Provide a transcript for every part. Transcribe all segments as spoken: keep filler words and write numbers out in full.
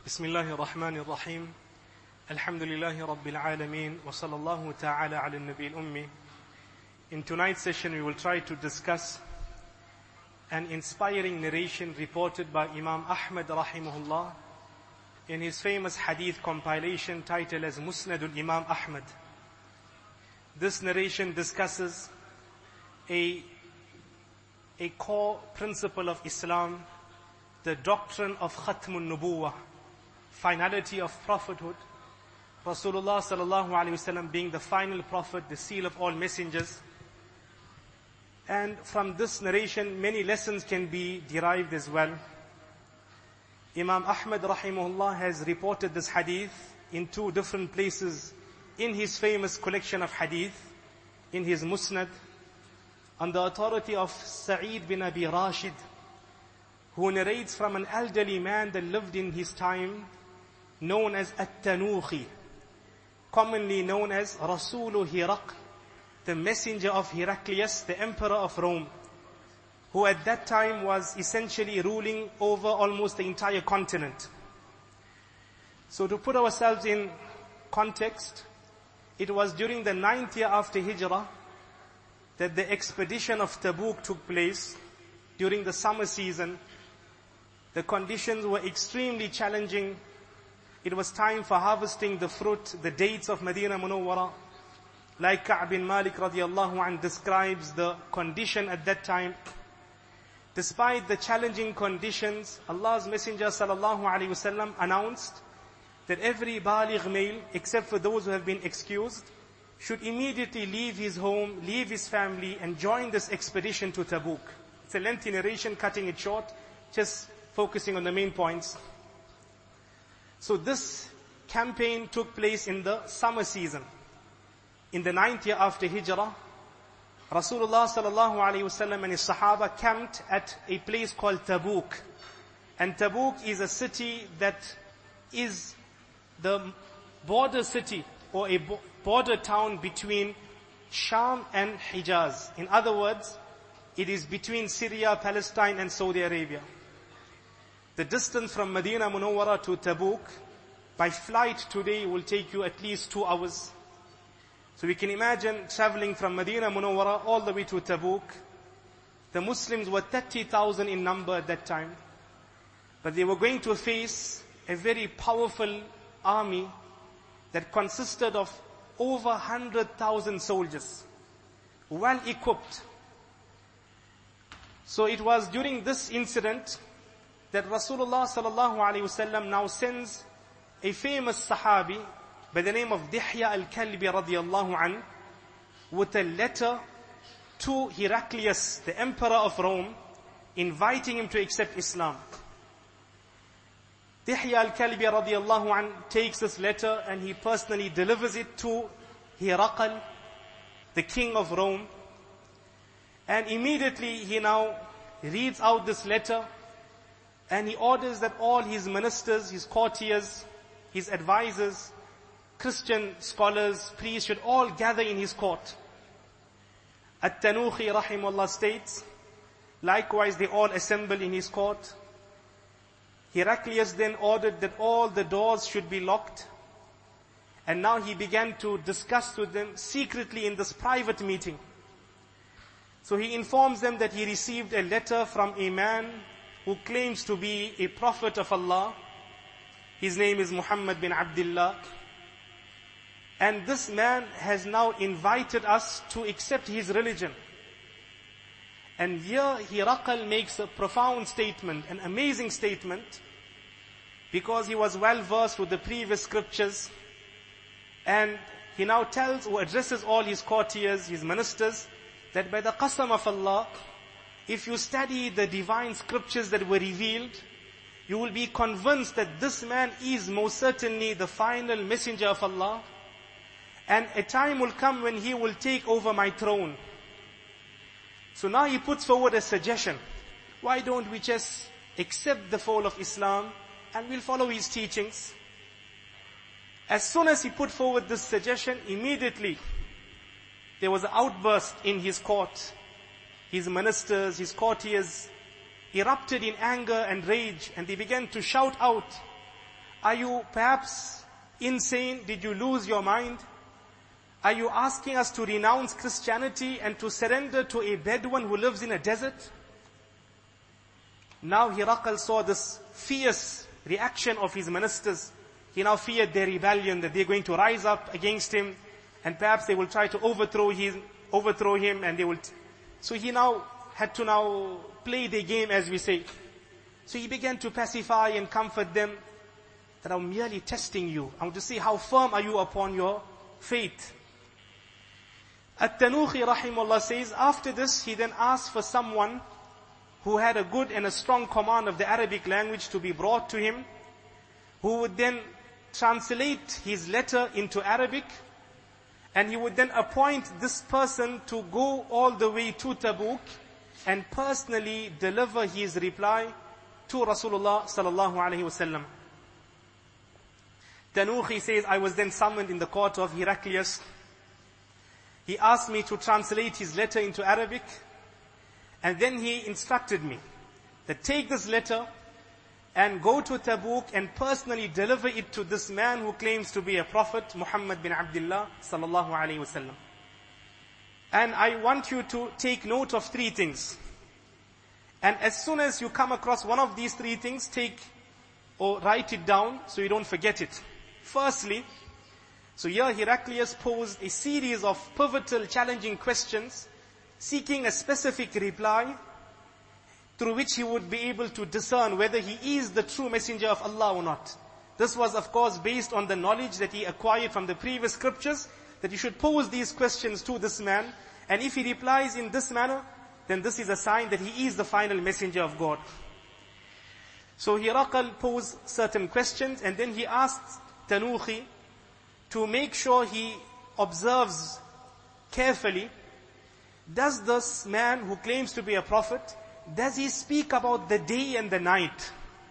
بسم الله الرحمن الرحيم الحمد لله رب العالمين وصلى الله تعالى على النبي الأمي. In tonight's session we will try to discuss an inspiring narration reported by Imam Ahmad rahimahullah in his famous hadith compilation titled as Musnadul Imam Ahmad. This narration discusses a, a core principle of Islam, the doctrine of Khatmun Nubuwah, finality of prophethood, Rasulullah sallallahu alaihi wasallam being the final prophet, the seal of all messengers. And from this narration, many lessons can be derived as well. Imam Ahmad rahimahullah has reported this hadith in two different places in his famous collection of hadith, in his Musnad, on the authority of Sa'id bin Abi Rashid, who narrates from an elderly man that lived in his time, known as At-Tanuhi, commonly known as Rasulu Hiraq, the messenger of Heraclius, the emperor of Rome, who at that time was essentially ruling over almost the entire continent. So to put ourselves in context, it was during the ninth year after Hijrah that the expedition of Tabuk took place during the summer season. The conditions were extremely challenging. It was time for harvesting the fruit, the dates of Medina Munawwara. Like Ka'b bin Malik radiallahu anh describes the condition at that time. Despite the challenging conditions, Allah's Messenger sallallahu alaihi wasallam announced that every baligh male, except for those who have been excused, should immediately leave his home, leave his family, and join this expedition to Tabuk. It's a lengthy narration, cutting it short, just focusing on the main points. So this campaign took place in the summer season. In the ninth year after Hijrah, Rasulullah sallallahu alaihi wasallam and his Sahaba camped at a place called Tabuk. And Tabuk is a city that is the border city or a border town between Sham and Hijaz. In other words, it is between Syria, Palestine and Saudi Arabia. The distance from Medina Munawwara to Tabuk by flight today will take you at least two hours. So we can imagine traveling from Medina Munawwara all the way to Tabuk. The Muslims were thirty thousand in number at that time. But they were going to face a very powerful army that consisted of over one hundred thousand soldiers, well equipped. So it was during this incident that Rasulullah sallallahu alaihi wasallam now sends a famous Sahabi by the name of Dihya al-Kalbi radiyallahu an with a letter to Heraclius, the emperor of Rome, inviting him to accept Islam. Dihya al-Kalbi radiyallahu an takes this letter and he personally delivers it to Heraqal, the king of Rome. And immediately he now reads out this letter and he orders that all his ministers, his courtiers, his advisors, Christian scholars, priests should all gather in his court. At-Tanuhi rahimahullah states, likewise they all assemble in his court. Heraclius then ordered that all the doors should be locked. And now he began to discuss with them secretly in this private meeting. So he informs them that he received a letter from a man who claims to be a prophet of Allah. His name is Muhammad bin Abdullah. And this man has now invited us to accept his religion. And here Heraqal makes a profound statement, an amazing statement, because he was well versed with the previous scriptures. And he now tells or addresses all his courtiers, his ministers, that by the qasam of Allah, if you study the divine scriptures that were revealed, you will be convinced that this man is most certainly the final messenger of Allah. And a time will come when he will take over my throne. So now he puts forward a suggestion. Why don't we just accept the fold of Islam and we'll follow his teachings? As soon as he put forward this suggestion, immediately there was an outburst in his court. His ministers, his courtiers erupted in anger and rage, and they began to shout out, Are you perhaps insane? Did you lose your mind? Are you asking us to renounce Christianity and to surrender to a Bedouin who lives in a desert? Now Hiraqal saw this fierce reaction of his ministers. He now feared their rebellion, that they're going to rise up against him, and perhaps they will try to overthrow him, overthrow him, and they will. T- so he now had to now play the game, as we say. So he began to pacify and comfort them, that I'm merely testing you. I want to see how firm are you upon your faith. At-Tanuhi rahimahullah says, after this he then asked for someone who had a good and a strong command of the Arabic language to be brought to him, who would then translate his letter into Arabic, and he would then appoint this person to go all the way to Tabuk and personally deliver his reply to Rasulullah sallallahu alaihi wasallam. Tanuhi says, I was then summoned in the court of Heraclius. He asked me to translate his letter into Arabic, and then he instructed me that take this letter and go to Tabuk and personally deliver it to this man who claims to be a prophet, Muhammad bin Abdullah sallallahu alaihi wasallam. And I want you to take note of three things. And as soon as you come across one of these three things, take or write it down so you don't forget it. Firstly, so here Heraclius posed a series of pivotal, challenging questions, seeking a specific reply, through which he would be able to discern whether he is the true messenger of Allah or not. This was, of course, based on the knowledge that he acquired from the previous scriptures, that he should pose these questions to this man, and if he replies in this manner, then this is a sign that he is the final messenger of God. So Hiraqal posed certain questions, and then he asked Tanuhi to make sure he observes carefully, does this man who claims to be a prophet, does he speak about the day and the night?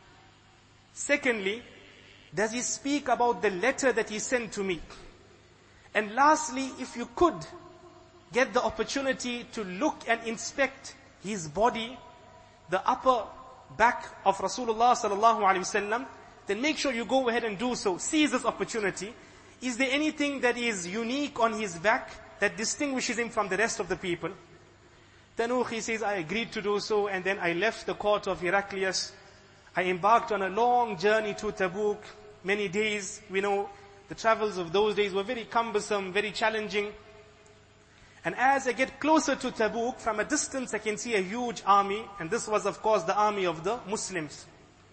Secondly, does he speak about the letter that he sent to me? And lastly, if you could get the opportunity to look and inspect his body, the upper back of Rasulullah sallallahu alaihi wasallam, then make sure you go ahead and do so. Seize this opportunity. Is there anything that is unique on his back that distinguishes him from the rest of the people? Tanuhi says, I agreed to do so, and then I left the court of Heraclius. I embarked on a long journey to Tabuk, many days. We know the travels of those days were very cumbersome, very challenging. And as I get closer to Tabuk, from a distance I can see a huge army, and this was of course the army of the Muslims.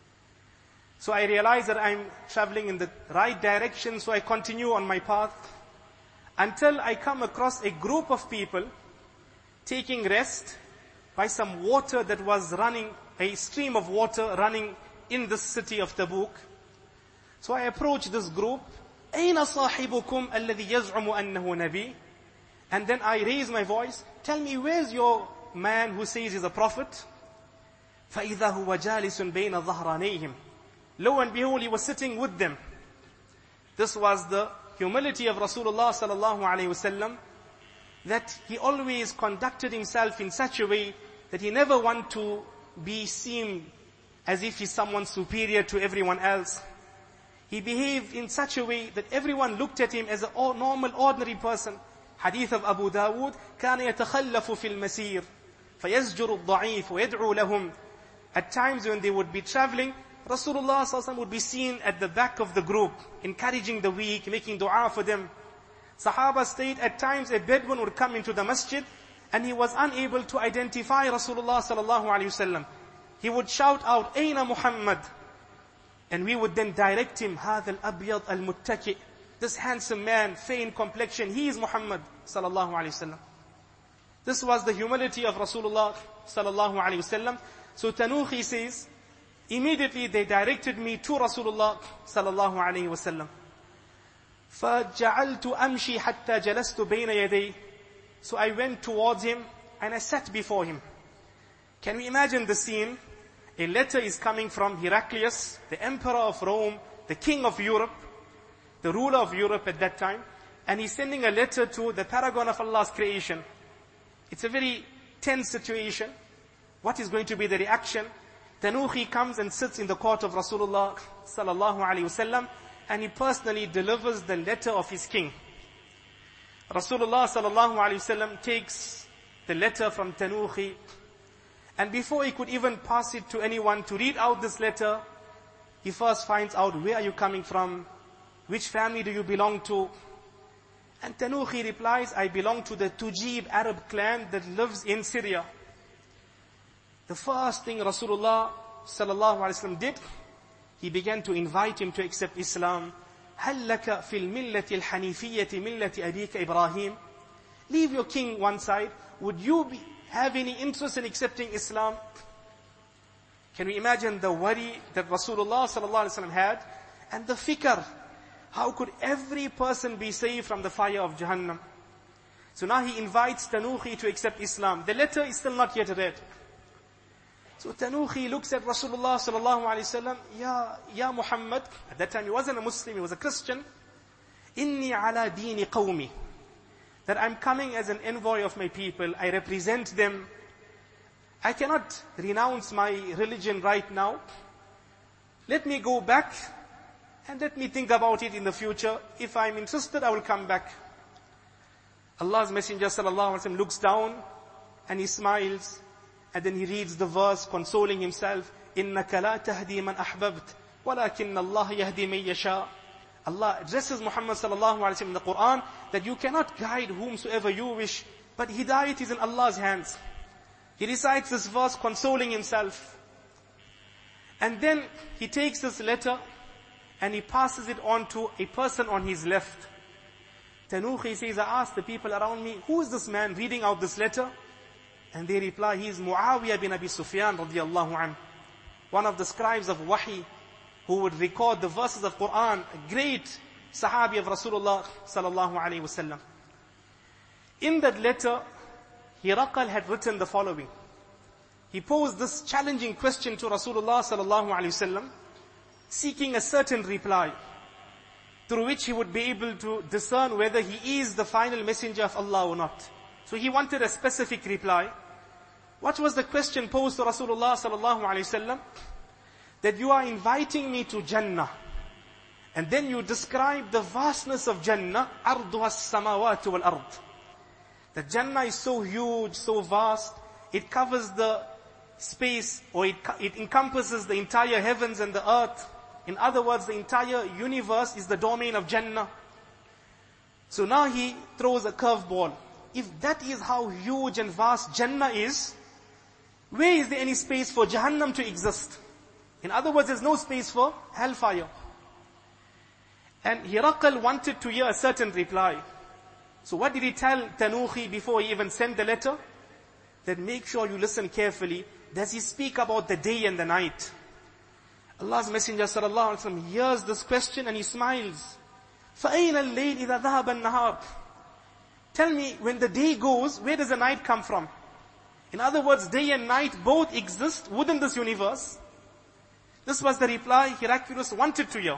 So I realize that I'm traveling in the right direction, so I continue on my path, until I come across a group of people taking rest by some water that was running, a stream of water running in the city of Tabuk. So I approach this group, أَيْنَ صَاحِبُكُمْ الَّذِي يَزْعُمُ أَنَّهُ نَبِيٌّ? And then I raise my voice, tell me, where's your man who says he's a prophet? فَإِذَا هُوَ جَالِسٌ بَيْنَ ظَهْرَانَيْهِمْ. Lo and behold, he was sitting with them. This was the humility of Rasulullah sallallahu alaihi wasallam, that he always conducted himself in such a way that he never wanted to be seen as if he's someone superior to everyone else. He behaved in such a way that everyone looked at him as a normal, ordinary person. Hadith of Abu Dawood, كان يتخلف في المسير فيزجر الضعيف ويدعو لهم. At times when they would be traveling, Rasulullah sallallahu alaihi wasallam would be seen at the back of the group, encouraging the weak, making dua for them. Sahaba state at times a Bedouin would come into the masjid and he was unable to identify Rasulullah sallallahu alaihi wasallam. He would shout out, Aina Muhammad? And we would then direct him, هذا الأبيض المتكئ. This handsome man, fair in complexion, he is Muhammad sallallahu alaihi wasallam. This was the humility of Rasulullah sallallahu alaihi wasallam. So Tanuhi says, immediately they directed me to Rasulullah sallallahu alaihi wasallam. فَجَعَلْتُ أَمْشِي حَتَّى جَلَسْتُ بَيْنَ يَدَيْهِ. So I went towards him and I sat before him. Can we imagine the scene? A letter is coming from Heraclius, the emperor of Rome, the king of Europe, the ruler of Europe at that time, and he's sending a letter to the paragon of Allah's creation. It's a very tense situation. What is going to be the reaction? Tanuhi comes and sits in the court of Rasulullah sallallahu alaihi wasallam, and he personally delivers the letter of his king. Rasulullah sallallahu alaihi wasallam takes the letter from Tanuhi, and before he could even pass it to anyone to read out this letter, he first finds out, where are you coming from? Which family do you belong to? And Tanuhi replies, I belong to the Tujib Arab clan that lives in Syria. The first thing Rasulullah sallallahu alaihi wasallam did, he began to invite him to accept Islam. هَلْ لَكَ فِي الْمِلَّةِ الْحَنِيفِيَّةِ مِلَّةِ أَبِيكَ إِبْرَاهِيمَ. Leave your king one side. Would you be, have any interest in accepting Islam? Can we imagine the worry that Rasulullah sallallahu alaihi wasallam had, and the fikr? How could every person be saved from the fire of Jahannam? So now he invites Tanuhi to accept Islam. The letter is still not yet read. So Tanuhi looks at Rasulullah sallallahu alaihi wasallam, Ya, Ya Muhammad. At that time he wasn't a Muslim, he was a Christian. Inni ala dini qawmi. That I'm coming as an envoy of my people. I represent them. I cannot renounce my religion right now. Let me go back and let me think about it in the future. If I'm interested, I will come back. Allah's Messenger sallallahu alaihi wasallam looks down and he smiles, and then he reads the verse consoling himself, إِنَّكَ لَا تَهْدِي مَنْ أَحْبَبْتَ وَلَكِنَّ اللَّهَ يَهْدِي مَنْ يَشَاءُ. Allah addresses Muhammad sallallahu alaihi wasallam in the Quran that you cannot guide whomsoever you wish, but hidayat is in Allah's hands. He recites this verse consoling himself. And then he takes this letter and he passes it on to a person on his left. Tanuhi says, I asked the people around me, who is this man reading out this letter? And they reply, he is Muawiyah bin Abi Sufyan radiyallahu anhu, one of the scribes of Wahi, who would record the verses of Quran, a great Sahabi of Rasulullah sallallahu alaihi wasallam. In that letter, Hiraqal had written the following. He posed this challenging question to Rasulullah sallallahu alaihi wasallam, seeking a certain reply, through which he would be able to discern whether he is the final messenger of Allah or not. So he wanted a specific reply. What was the question posed to Rasulullah sallallahu alaihi wasallam? That you are inviting me to Jannah, and then you describe the vastness of Jannah, arduha as-samawati wal ard. The Jannah is so huge, so vast, it covers the space, or it, it encompasses the entire heavens and the earth. In other words, the entire universe is the domain of Jannah. So now he throws a curveball. If that is how huge and vast Jannah is, where is there any space for Jahannam to exist? In other words, there's no space for hellfire. And Hiraqal wanted to hear a certain reply. So what did he tell Tanuhi before he even sent the letter? That make sure you listen carefully. Does he speak about the day and the night? Allah's Messenger sallallahu alaihi wasallam hears this question and he smiles. فَأَيْنَ اللَّيْلِ إِذَا ذَهَبَ النَّهَارِ. Tell me, when the day goes, where does the night come from? In other words, day and night both exist within this universe. This was the reply Heraclius wanted to hear.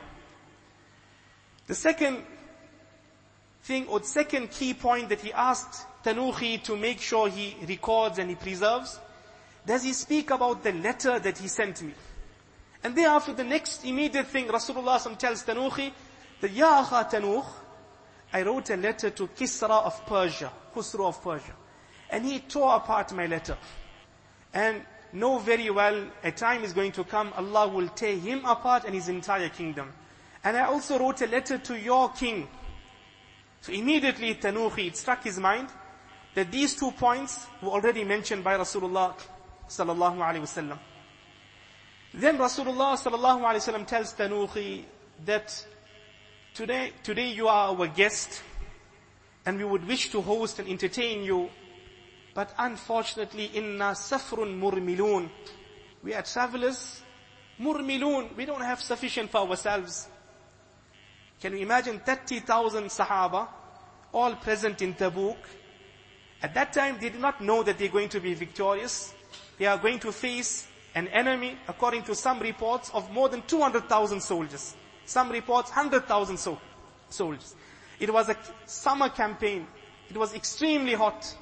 The second thing, or the second key point that he asked Tanuhi to make sure he records and he preserves, does he speak about the letter that he sent me? And thereafter, the next immediate thing, Rasulullah tells Tanuhi that, Ya akha Tanuh, I wrote a letter to Kisra of Persia, Khusro of Persia, and he tore apart my letter. And know very well, a time is going to come, Allah will tear him apart and his entire kingdom. And I also wrote a letter to your king. So immediately Tanuhi, it struck his mind that these two points were already mentioned by Rasulullah sallallahu alaihi wasallam. Then Rasulullah sallallahu alaihi wasallam tells Tanuhi that today, today you are our guest, and we would wish to host and entertain you. But unfortunately, inna safrun murmilun. We are travelers, murmilun. We don't have sufficient for ourselves. Can you imagine thirty thousand Sahaba, all present in Tabuk? At that time, they did not know that they're going to be victorious. They are going to face an enemy, according to some reports, of more than two hundred thousand soldiers. Some reports, one hundred thousand so- soldiers. It was a summer campaign. It was extremely hot.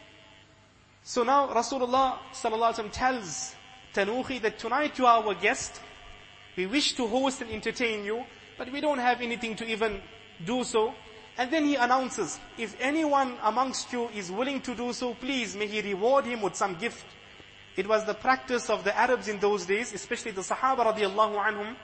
So now Rasulullah sallallahu alaihi wasallam tells Tanuhi that tonight you are our guest, We wish to host and entertain you, but we don't have anything to even do so. And then he announces, if anyone amongst you is willing to do so, please may he reward him with some gift. It was the practice of the Arabs in those days, especially the Sahaba radiallahu anhum.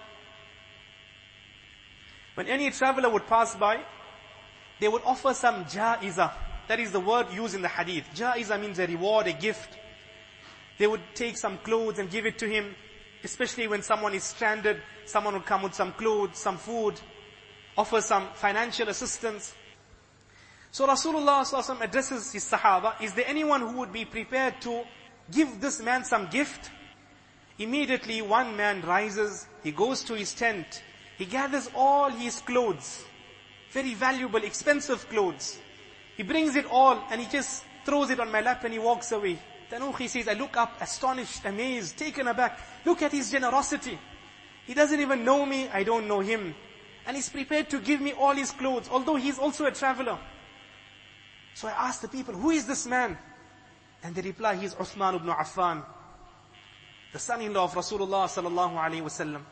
When any traveler would pass by, they would offer some ja'iza. That is the word used in the hadith. Ja'iza means a reward, a gift. They would take some clothes and give it to him. Especially when someone is stranded, someone would come with some clothes, some food, offer some financial assistance. So Rasulullah sallallahu alaihi wasallam addresses his Sahaba, is there anyone who would be prepared to give this man some gift? Immediately one man rises, he goes to his tent, he gathers all his clothes, very valuable, expensive clothes. He brings it all and he just throws it on my lap and he walks away. Tanuhi says, I look up, astonished, amazed, taken aback. Look at his generosity. He doesn't even know me, I don't know him. And he's prepared to give me all his clothes, although he's also a traveler. So I asked the people, who is this man? And they reply, he is Uthman ibn Affan, the son-in-law of Rasulullah sallallahu alaihi wasallam.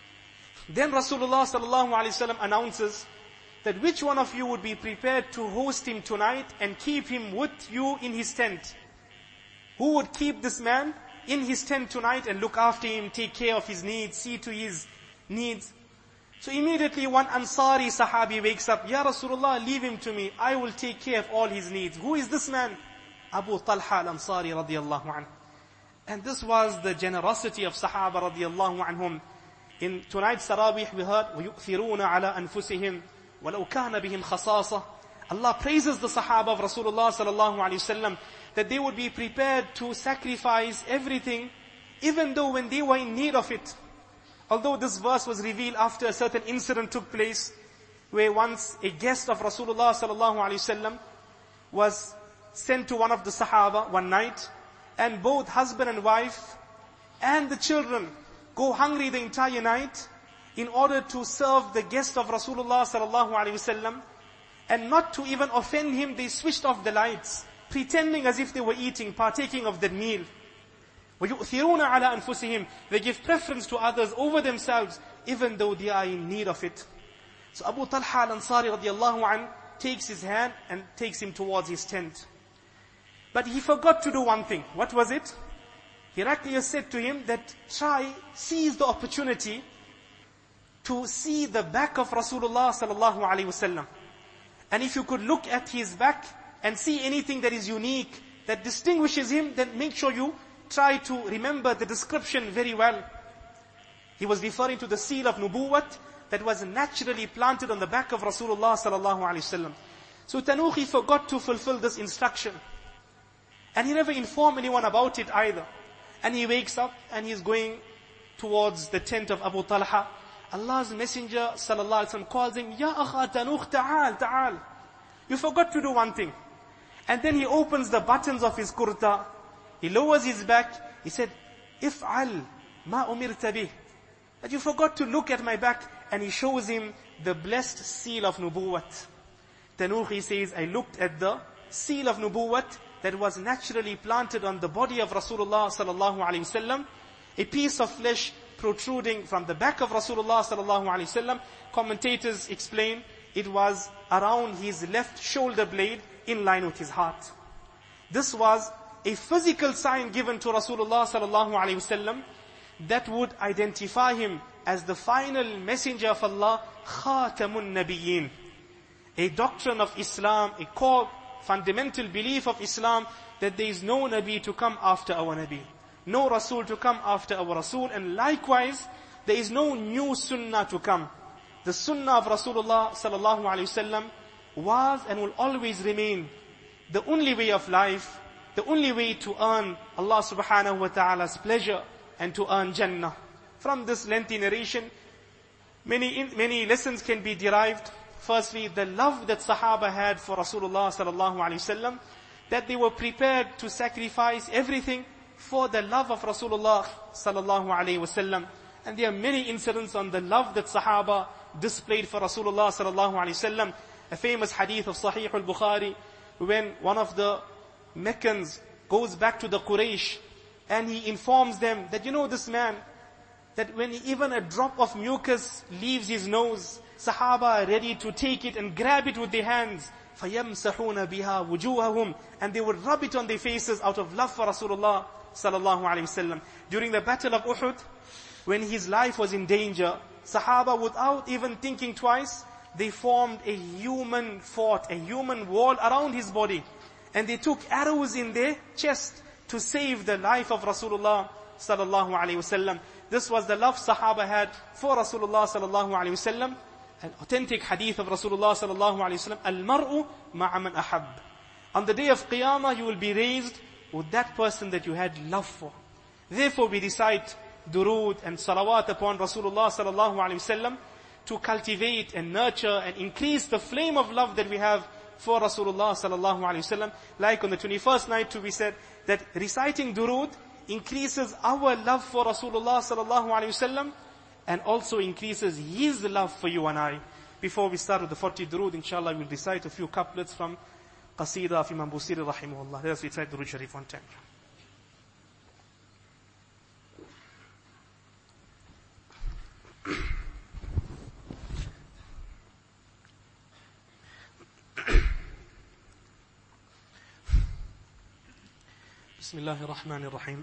Then Rasulullah sallallahu alaihi wasallam announces that which one of you would be prepared to host him tonight and keep him with you in his tent? Who would keep this man in his tent tonight and look after him, take care of his needs, see to his needs? So immediately one Ansari Sahabi wakes up, Ya Rasulullah, leave him to me. I will take care of all his needs. Who is this man? Abu Talha al-Ansari radiyallahu anhu. And this was the generosity of Sahaba radiyallahu anhum. In tonight's Tarawih we heard, وَيُؤْثِرُونَ عَلَىٰ أَنفُسِهِمْ وَلَوْ كَانَ بِهِمْ خَصَاصَةً. Allah praises the Sahaba of Rasulullah sallallahu alayhi wasallam that they would be prepared to sacrifice everything, even though when they were in need of it. Although this verse was revealed after a certain incident took place, where once a guest of Rasulullah sallallahu alayhi wasallam was sent to one of the Sahaba one night, and both husband and wife and the children go hungry the entire night in order to serve the guest of Rasulullah sallallahu alayhi wasallam. And not to even offend him, they switched off the lights, pretending as if they were eating, partaking of the meal. وَيُؤْثِرُونَ عَلَىٰ أَنفُسِهِمْ. They give preference to others over themselves, even though they are in need of it. So Abu Talha al-Ansari radiallahu anhu takes his hand and takes him towards his tent. But he forgot to do one thing. What was it? Heraclius said to him that try, seize the opportunity to see the back of Rasulullah sallallahu alaihi wasallam. And if you could look at his back and see anything that is unique, that distinguishes him, then make sure you try to remember the description very well. He was referring to the seal of Nubuwwat that was naturally planted on the back of Rasulullah sallallahu alaihi wasallam. So Tanuhi forgot to fulfill this instruction. And he never informed anyone about it either. And he wakes up and he's going towards the tent of Abu Talha. Allah's Messenger sallallahu alaihi wasallam calls him, Ya akha Tanuh, ta'al, ta'al. You forgot to do one thing. And then he opens the buttons of his kurta. He lowers his back. He said, If'al ma umirta bih. That you forgot to look at my back. And he shows him the blessed seal of Nubuwwat. Tanuhi says, I looked at the seal of Nubuwwat that was naturally planted on the body of Rasulullah sallallahu alaihi wasallam. A piece of flesh protruding from the back of Rasulullah sallallahu alaihi wasallam. Commentators explain it was around his left shoulder blade in line with his heart. This was a physical sign given to Rasulullah sallallahu alaihi wasallam that would identify him as the final messenger of Allah, Khatamun Nabiyyin. A doctrine of Islam, a core fundamental belief of Islam that there is no Nabi to come after our Nabi. No Rasul to come after our Rasul, and likewise, there is no new Sunnah to come. The Sunnah of Rasulullah sallallahu alaihi wasallam was and will always remain the only way of life, the only way to earn Allah subhanahu wa ta'ala's pleasure and to earn Jannah. From this lengthy narration, many many lessons can be derived. Firstly, the love that Sahaba had for Rasulullah sallallahu alaihi wasallam, that they were prepared to sacrifice everything for the love of Rasulullah sallallahu alaihi wasallam. And there are many incidents on the love that Sahaba displayed for Rasulullah sallallahu alaihi wasallam. A famous hadith of Sahih al-Bukhari, when one of the Meccans goes back to the Quraysh and he informs them that, you know, this man, that when even a drop of mucus leaves his nose, Sahaba are ready to take it and grab it with their hands. فَيَمْسَحُونَ بِهَا وُجُوهَهُم, and they would rub it on their faces out of love for Rasulullah sallallahu alayhi wasallam. During the battle of Uhud, when his life was in danger, Sahaba, without even thinking twice, they formed a human fort, a human wall around his body. And they took arrows in their chest to save the life of Rasulullah sallallahu alayhi wasallam. This was the love Sahaba had for Rasulullah sallallahu alayhi wasallam. An authentic hadith of Rasulullah sallallahu alayhi wasallam, Al-mar'u ma'a man ahab. On the day of Qiyamah, you will be raised with that person that you had love for. Therefore, we recite durood and salawat upon Rasulullah sallallahu alayhi wasallam to cultivate and nurture and increase the flame of love that we have for Rasulullah sallallahu alayhi wasallam. Like on the twenty-first night too, we said that reciting durood increases our love for Rasulullah sallallahu alayhi wasallam, and also increases his love for you and I. Before we start with the forty durood, inshallah, we'll recite a few couplets from Qasida of Imam Busiri rahimahullah. Let us recite Durood Sharif one time. بسم الله الرحمن الرحيم.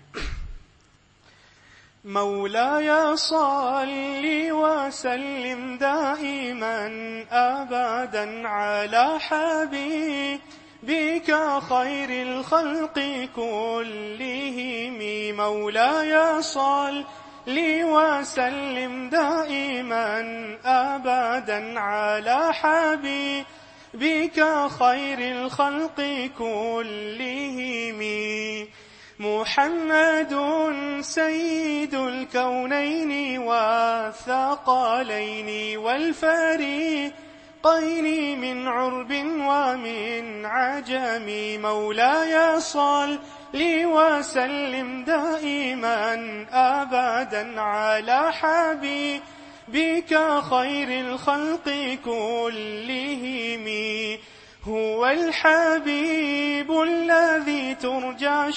مولاي صل وسلم دائما أبدا على حبيبك خير الخلق كلهم. مولاي صل وسلم دائما أبدا على حبيبك خير الخلق كلهم. محمد سيد الكونين والثقلين والفريقين من عرب ومن عجم. مولاي صل وسلم دائما أبدا على حبيبك خير الخلق كلهم. هو الحبيب الذي ترجى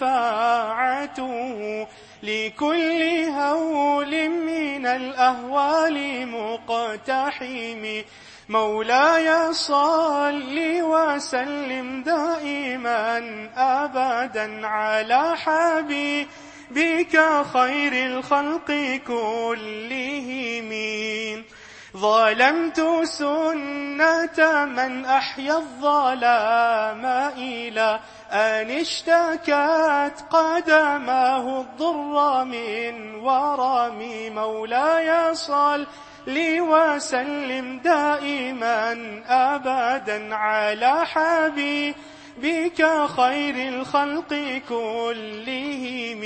شفاعته لكل هول من الأهوال مقتحم. مولاي صل وسلم دائما أبدا على حبيبك خير الخلق كلهم. ظلمت سنة من أحيا الظلام إلى أن اشتكت قدماه الضر من ورم. مولاي صل وسلم دائما أبدا على حبيبك خير الخلق كلهم.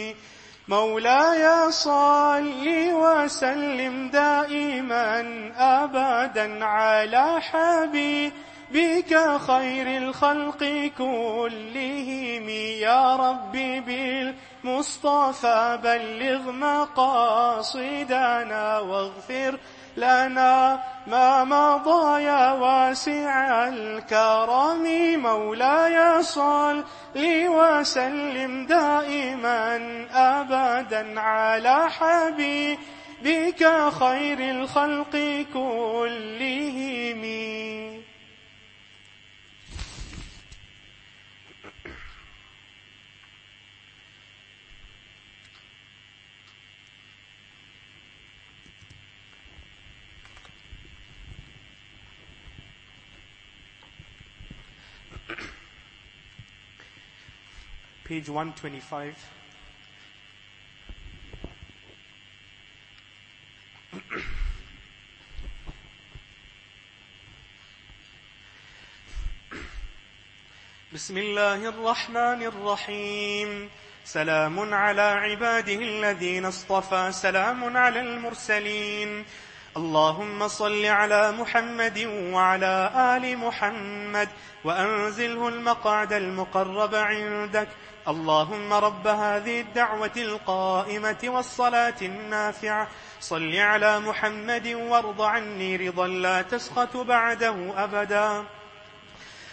مولاي صل وسلم دائما أبدا على حبيبك خير الخلق كلهم. يا ربي بالمصطفى بلغ مقاصدنا واغفر لنا ما مضى يا واسع الكرم. مولاي صل وسلم دائما أبدا على حبيبك خير الخلق كلهم. Page one twenty-five. بسم الله الرحمن الرحيم. سلام على عباده الذين اصطفى، سلام على المرسلين. اللهم صل على محمد وعلى آل محمد وأنزله المقعد المقرب عندك. اللهم رب هذه الدعوة القائمة والصلاة النافعة صل على محمد وارض عني رضا لا تسخط بعده أبدا.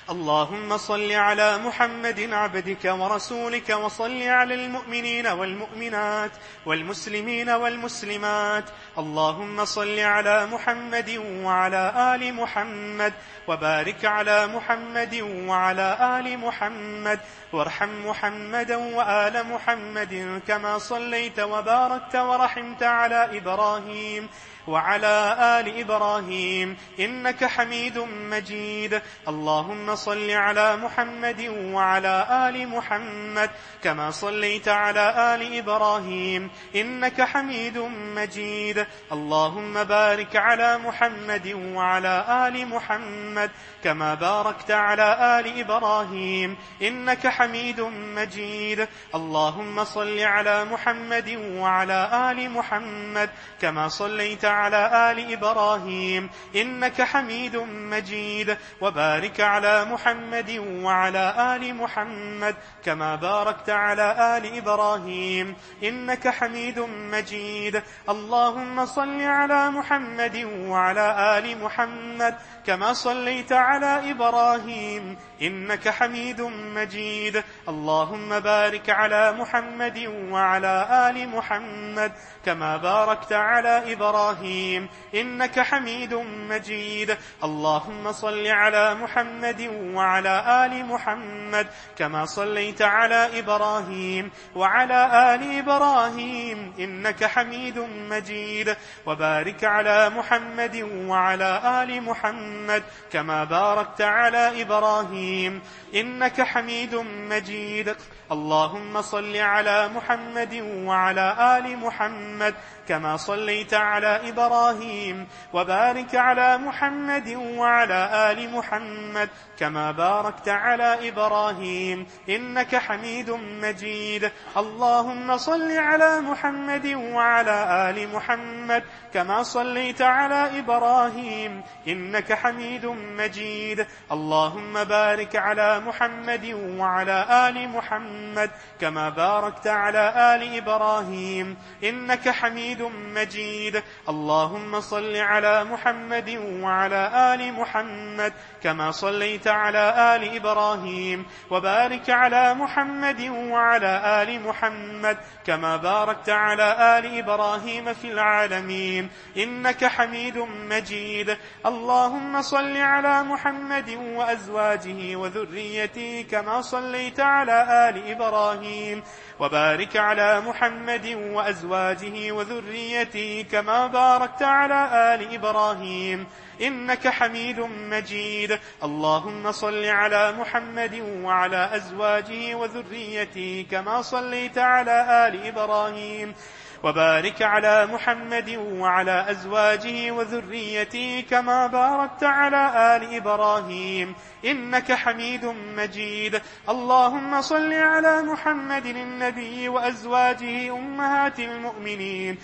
اللهم صل على محمد عبدك ورسولك، وصل على المؤمنين والمؤمنات والمسلمين والمسلمات. اللهم صل على محمد وعلى آل محمد، وبارك على محمد وعلى آل محمد، وارحم محمدا وآل محمد كما صليت وباركت ورحمت على إبراهيم وعلى آل إبراهيم إنك حميد مجيد. اللهم صل على محمد وعلى آل محمد كما صليت على آل إبراهيم إنك حميد مجيد. اللهم بارك على محمد وعلى آل محمد كما باركت على آل إبراهيم إنك حميد مجيد. اللهم صل على محمد وعلى آل محمد كما صليت على آل إبراهيم إنك حميد مجيد. وبارك على محمد وعلى آل محمد كما باركت على آل إبراهيم إنك حميد مجيد. اللهم صل على محمد وعلى آل محمد كما صليت على إبراهيم إنك حميد مجيد. اللهم بارك على محمد وعلى آل محمد كما باركت على إبراهيم إنك حميد مجيد. اللهم صل على محمد وعلى آل محمد كما صليت على إبراهيم وعلى آل إبراهيم إنك حميد مجيد. وبارك على محمد وعلى آل محمد كما باركت على إبراهيم إنك حميد مجيد. اللهم صل على محمد وعلى آل محمد كما صليت على إبراهيم، وبارك على محمد وعلى آل محمد كما باركت على إبراهيم إنك حميد مجيد. اللهم صل على محمد وعلى آل محمد كما صليت على إبراهيم إنك حميد مجيد. اللهم بارك على محمد وعلى آل محمد كما باركت على آل إبراهيم إنك حميد مجيد. اللهم صل على محمد وعلى آل محمد كما صليت على آل إبراهيم، وبارك على محمد وعلى آل محمد كما باركت على آل إبراهيم في العالمين إنك حميد مجيد. اللهم صل على محمد وأزواجه وذريته كما صليت على آل إبراهيم، وبارك على محمد وأزواجه وذريته كما باركت على آل إبراهيم إنك حميد مجيد. اللهم صل على محمد وعلى أزواجه وذريته كما صليت على آل إبراهيم، وبارك على محمد وعلى أزواجه وذريته كما باركت على آل إبراهيم إنك حميد مجيد. اللهم صل على محمد النبي وأزواجه أمهات المؤمنين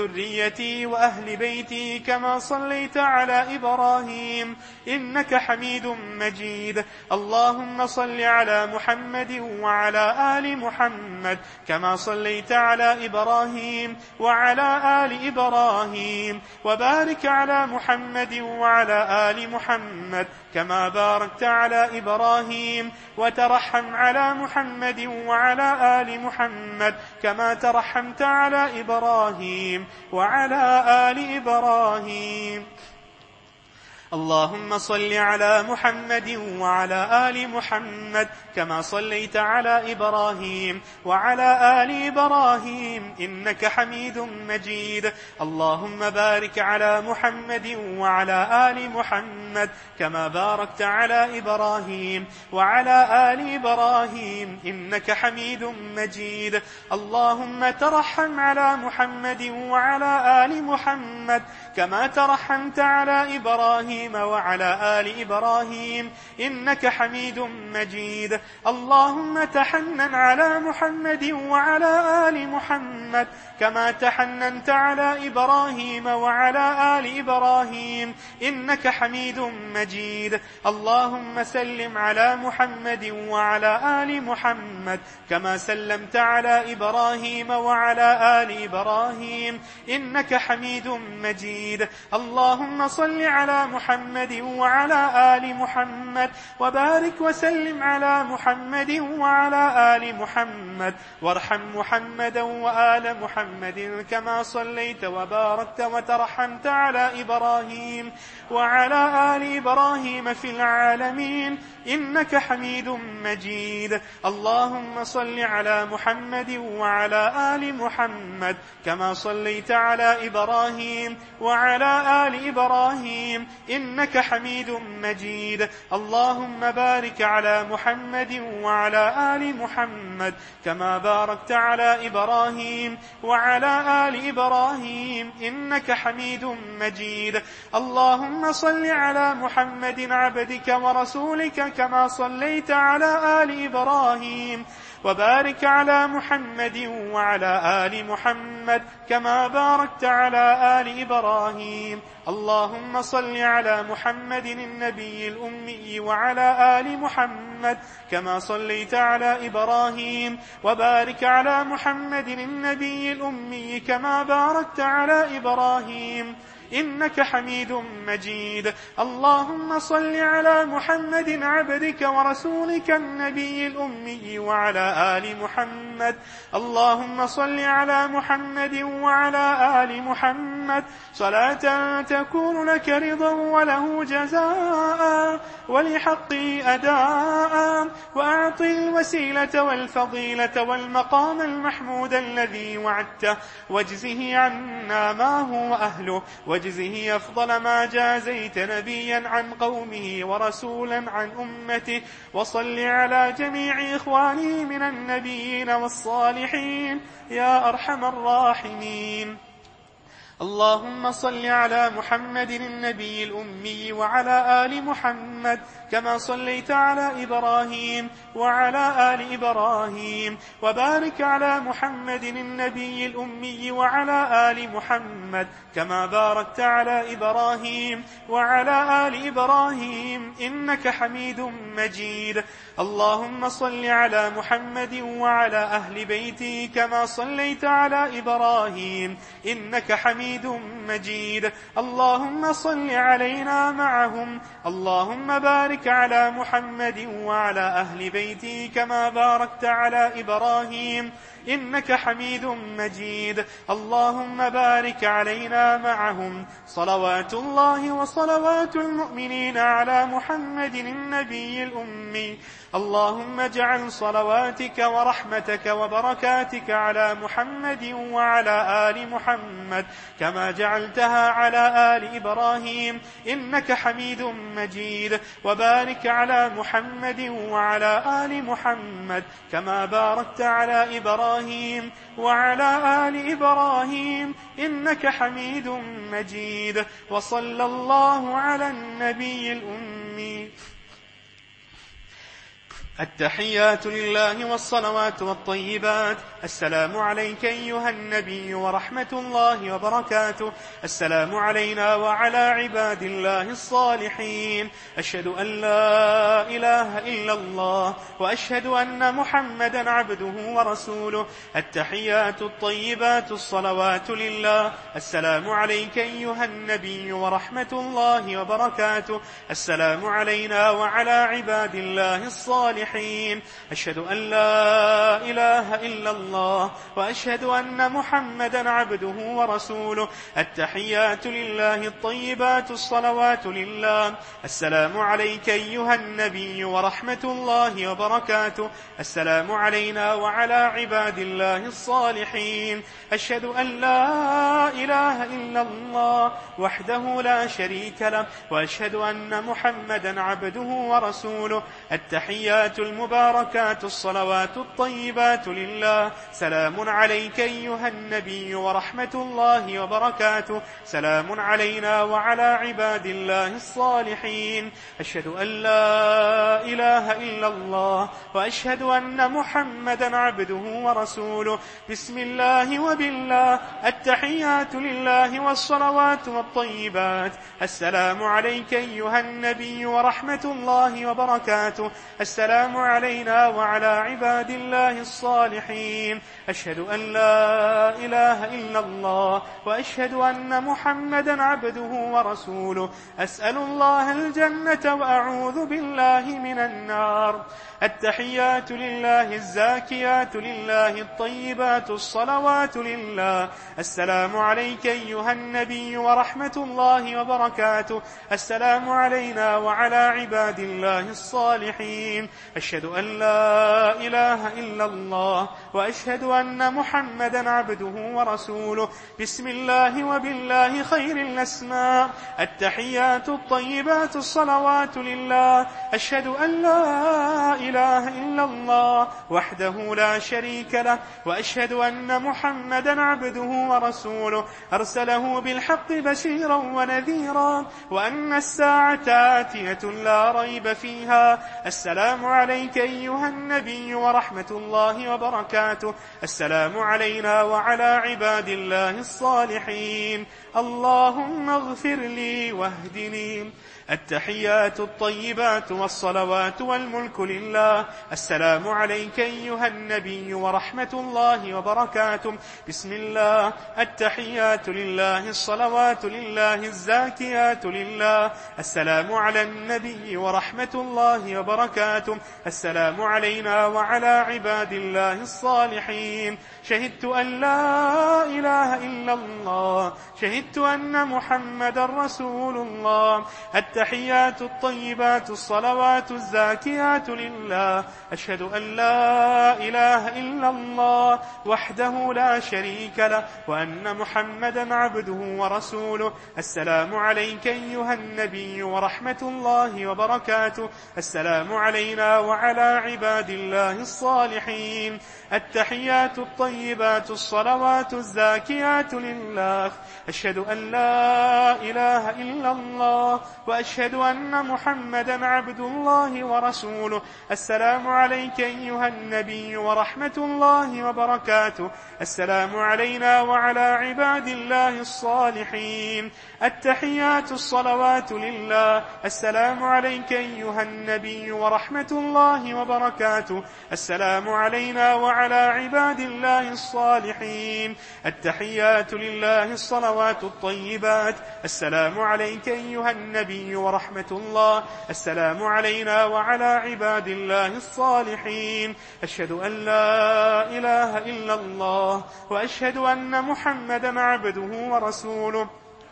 وذريته وأهل بيته كما صليت على إبراهيم إنك حميد مجيد. اللهم صل على محمد وعلى آل محمد كما صليت على إبراهيم وعلى آل إبراهيم، وبارك على محمد وعلى آل محمد كما باركت على إبراهيم، وترحم على محمد وعلى آل محمد كما ترحمت على إبراهيم وعلى آل إبراهيم. اللهم صل على محمد وعلى آل محمد كما صليت على إبراهيم وعلى آل إبراهيم إنك حميد مجيد. اللهم بارك على محمد وعلى آل محمد كما باركت على إبراهيم وعلى آل إبراهيم إنك حميد مجيد. اللهم ترحم على محمد وعلى آل محمد كما ترحمت على إبراهيم وعلى آل إبراهيم إنك حميد مجيد. اللهم تحنن على محمد وعلى آل محمد كما تحننت على إبراهيم وعلى آل إبراهيم إنك حميد مجيد. اللهم سلم على محمد وعلى آل محمد كما سلمت على إبراهيم وعلى آل إبراهيم إنك حميد مجيد. اللهم صل على محمد محمد وعلى آل محمد وبارك وسلم على محمد وعلى آل محمد وارحم محمدا وآل محمد كما صليت وباركت وترحمت على إبراهيم وعلى آل إبراهيم في العالمين إنك حميد مجيد. اللهم صل على محمد وعلى آل محمد كما صليت على إبراهيم وعلى آل إبراهيم إنك حميد مجيد. اللهم بارك على محمد وعلى آل محمد كما باركت على إبراهيم وعلى آل إبراهيم إنك حميد مجيد. اللهم صل على محمد عبدك ورسولك كما صليت على آل إبراهيم وبارك على محمد وعلى آل محمد كما باركت على آل إبراهيم. اللهم صل على محمد النبي الأمي وعلى آل محمد كما صليت على إبراهيم وبارك على محمد النبي الأمي كما باركت على إبراهيم إنك حميد مجيد. اللهم صل على محمد عبدك ورسولك النبي الأمي وعلى آل محمد. اللهم صل على محمد وعلى آل محمد صلاة تكون لك رضا وله جزاء ولحقه أداء، وأعطي الوسيلة والفضيلة والمقام المحمود الذي وعدته، واجزه عنا ما هو أهله، واجزه أفضل ما جازيت نبيا عن قومه ورسولا عن أمته. وصل على جميع إخوانه من النبيين والصالحين يا أرحم الراحمين. اللهم صل على محمد النبي الأمي وعلى آل محمد كما صليت على إبراهيم وعلى آل إبراهيم، وبارك على محمد النبي الأمي وعلى آل محمد كما باركت على إبراهيم وعلى آل إبراهيم إنك حميد مجيد. اللهم صل على محمد وعلى أهل بيته كما صليت على إبراهيم إنك حميد مجيد. اللهم صل علينا معهم. اللهم بارك على محمد وعلى أهل بيته كما باركت على إبراهيم إنك حميد مجيد. اللهم بارك علينا معهم. صلوات الله وصلوات المؤمنين على محمد النبي الأمي. اللهم اجعل صلواتك ورحمتك وبركاتك على محمد وعلى آل محمد كما جعلتها على آل إبراهيم إنك حميد مجيد. وبارك على محمد وعلى آل محمد كما باركت على إبراهيم وعلى آل إبراهيم إنك حميد مجيد. وصلى الله على النبي الأمي. التحيات لله والصلوات والطيبات. السلام عليك أيها النبي ورحمة الله وبركاته. السلام علينا وعلى عباد الله الصالحين. أشهد أن لا إله إلا الله وأشهد أن محمدا عبده ورسوله. التحيات الطيبات الصلوات لله. السلام عليك أيها النبي ورحمة الله وبركاته. السلام علينا وعلى عباد الله الصالحين. أشهد أن لا إله إلا الله وأشهد أن محمدا عبده ورسوله. التحيات لله الطيبات الصلوات لله. السلام عليك أيها النبي ورحمة الله وبركاته. السلام علينا وعلى عباد الله الصالحين. أشهد أن لا إله إلا الله وحده لا شريك له وأشهد أن محمدا عبده ورسوله. التحيات المباركات الصلوات الطيبات لله. سلام عليك أيها النبي ورحمة الله وبركاته. سلام علينا وعلى عباد الله الصالحين. أشهد أن لا إله إلا الله وأشهد أن محمدا عبده ورسوله. بسم الله وبالله. التحيات لله والصلوات والطيبات. السلام عليك أيها النبي ورحمة الله وبركاته. السلام السلام علينا وعلى عباد الله الصالحين. أشهد أن لا إله إلا الله وأشهد أن محمدا عبده ورسوله. أسأل الله الجنة وأعوذ بالله من النار. التحيات لله الزاكيات لله الطيبات الصلوات لله. السلام عليك أيها النبي ورحمة الله وبركاته. السلام علينا وعلى عباد الله الصالحين. أشهد أن لا إله إلا الله وأشهد أن محمدا عبده ورسوله. بسم الله وبالله خير الأسماء. التحيات الطيبات الصلوات لله. أشهد أن لا إله إلا الله وحده لا شريك له وأشهد أن محمدا عبده ورسوله أرسله بالحق بشيرا ونذيرا وأن الساعة آتية لا ريب فيها. السلام عليك أيها النبي ورحمة الله وبركاته. السلام علينا وعلى عباد الله الصالحين. اللهم اغفر لي واهدني. التحيات الطيبات والصلوات والملك لله. السلام عليك أيها النبي ورحمة الله وبركاته. بسم الله. التحيات لله الصلوات لله الزاكيات لله. السلام على النبي ورحمة الله وبركاته. السلام علينا وعلى عباد الله الصالحين. شهدت أن لا إله إلا الله. شهدت أن محمد رسول الله. التحيات الطيبات الصلوات الزاكيات لله. أشهد أن لا إله إلا الله وحده لا شريك له وأن محمدا عبده ورسوله. السلام عليك أيها النبي ورحمة الله وبركاته. السلام علينا وعلى عباد الله الصالحين. التحيات الطيبات الصلوات الزاكيات لله. أشهد أن لا إله إلا الله وأشهد أن محمدا عبد الله ورسوله. السلام عليك أيها النبي ورحمة الله وبركاته. السلام علينا وعلى عباد الله الصالحين. التحيات الصلوات لله. السلام عليك أيها النبي ورحمة الله وبركاته. السلام علينا وعلى عباد الله الصالحين. التحيات لله الصلوات الطيبات. السلام عليك أيها النبي ورحمة الله. السلام علينا وعلى عباد الله الصالحين. أشهد أن لا إله إلا الله وأشهد أن محمدا عبده ورسوله.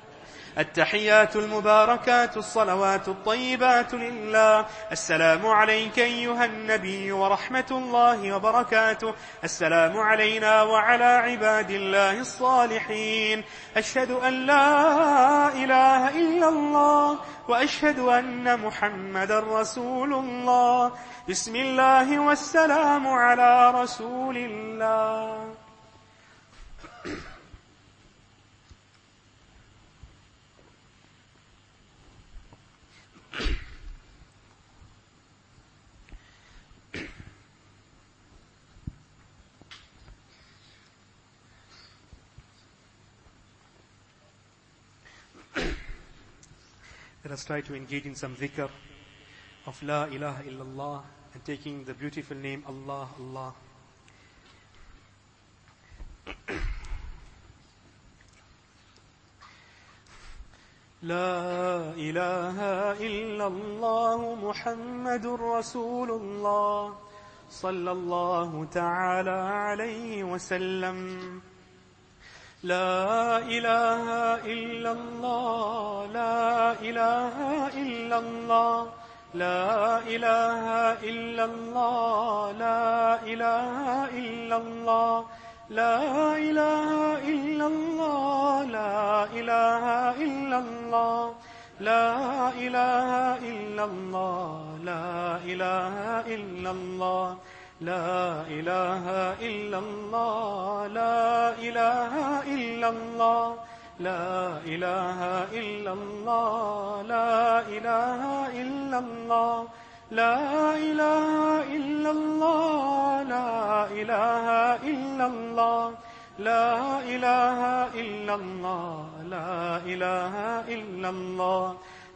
التحيات المباركات الصلوات الطيبات لله. السلام عليك أيها النبي ورحمة الله وبركاته. السلام علينا وعلى عباد الله الصالحين. أشهد أن لا إله إلا الله وأشهد أن محمدا رسول الله. بسم الله والسلام على رسول الله. Let us try to engage in some dhikr of La ilaha illallah and taking the beautiful name Allah, Allah. لا إله إلا الله محمد رسول الله صلى الله تعالى عليه وسلم. لا إله إلا الله. لا إله إلا الله. لا إله إلا الله. لا إله إلا الله. لا إله إلا الله. لا إله إلا الله. لا إله إلا الله. لا إله إلا الله. لا إله إلا الله. لا إله إلا الله. لا إله إلا الله. لا إله إلا الله. لا إله إلا الله. لا إله إلا الله. لا إله إلا الله. لا إله إلا الله.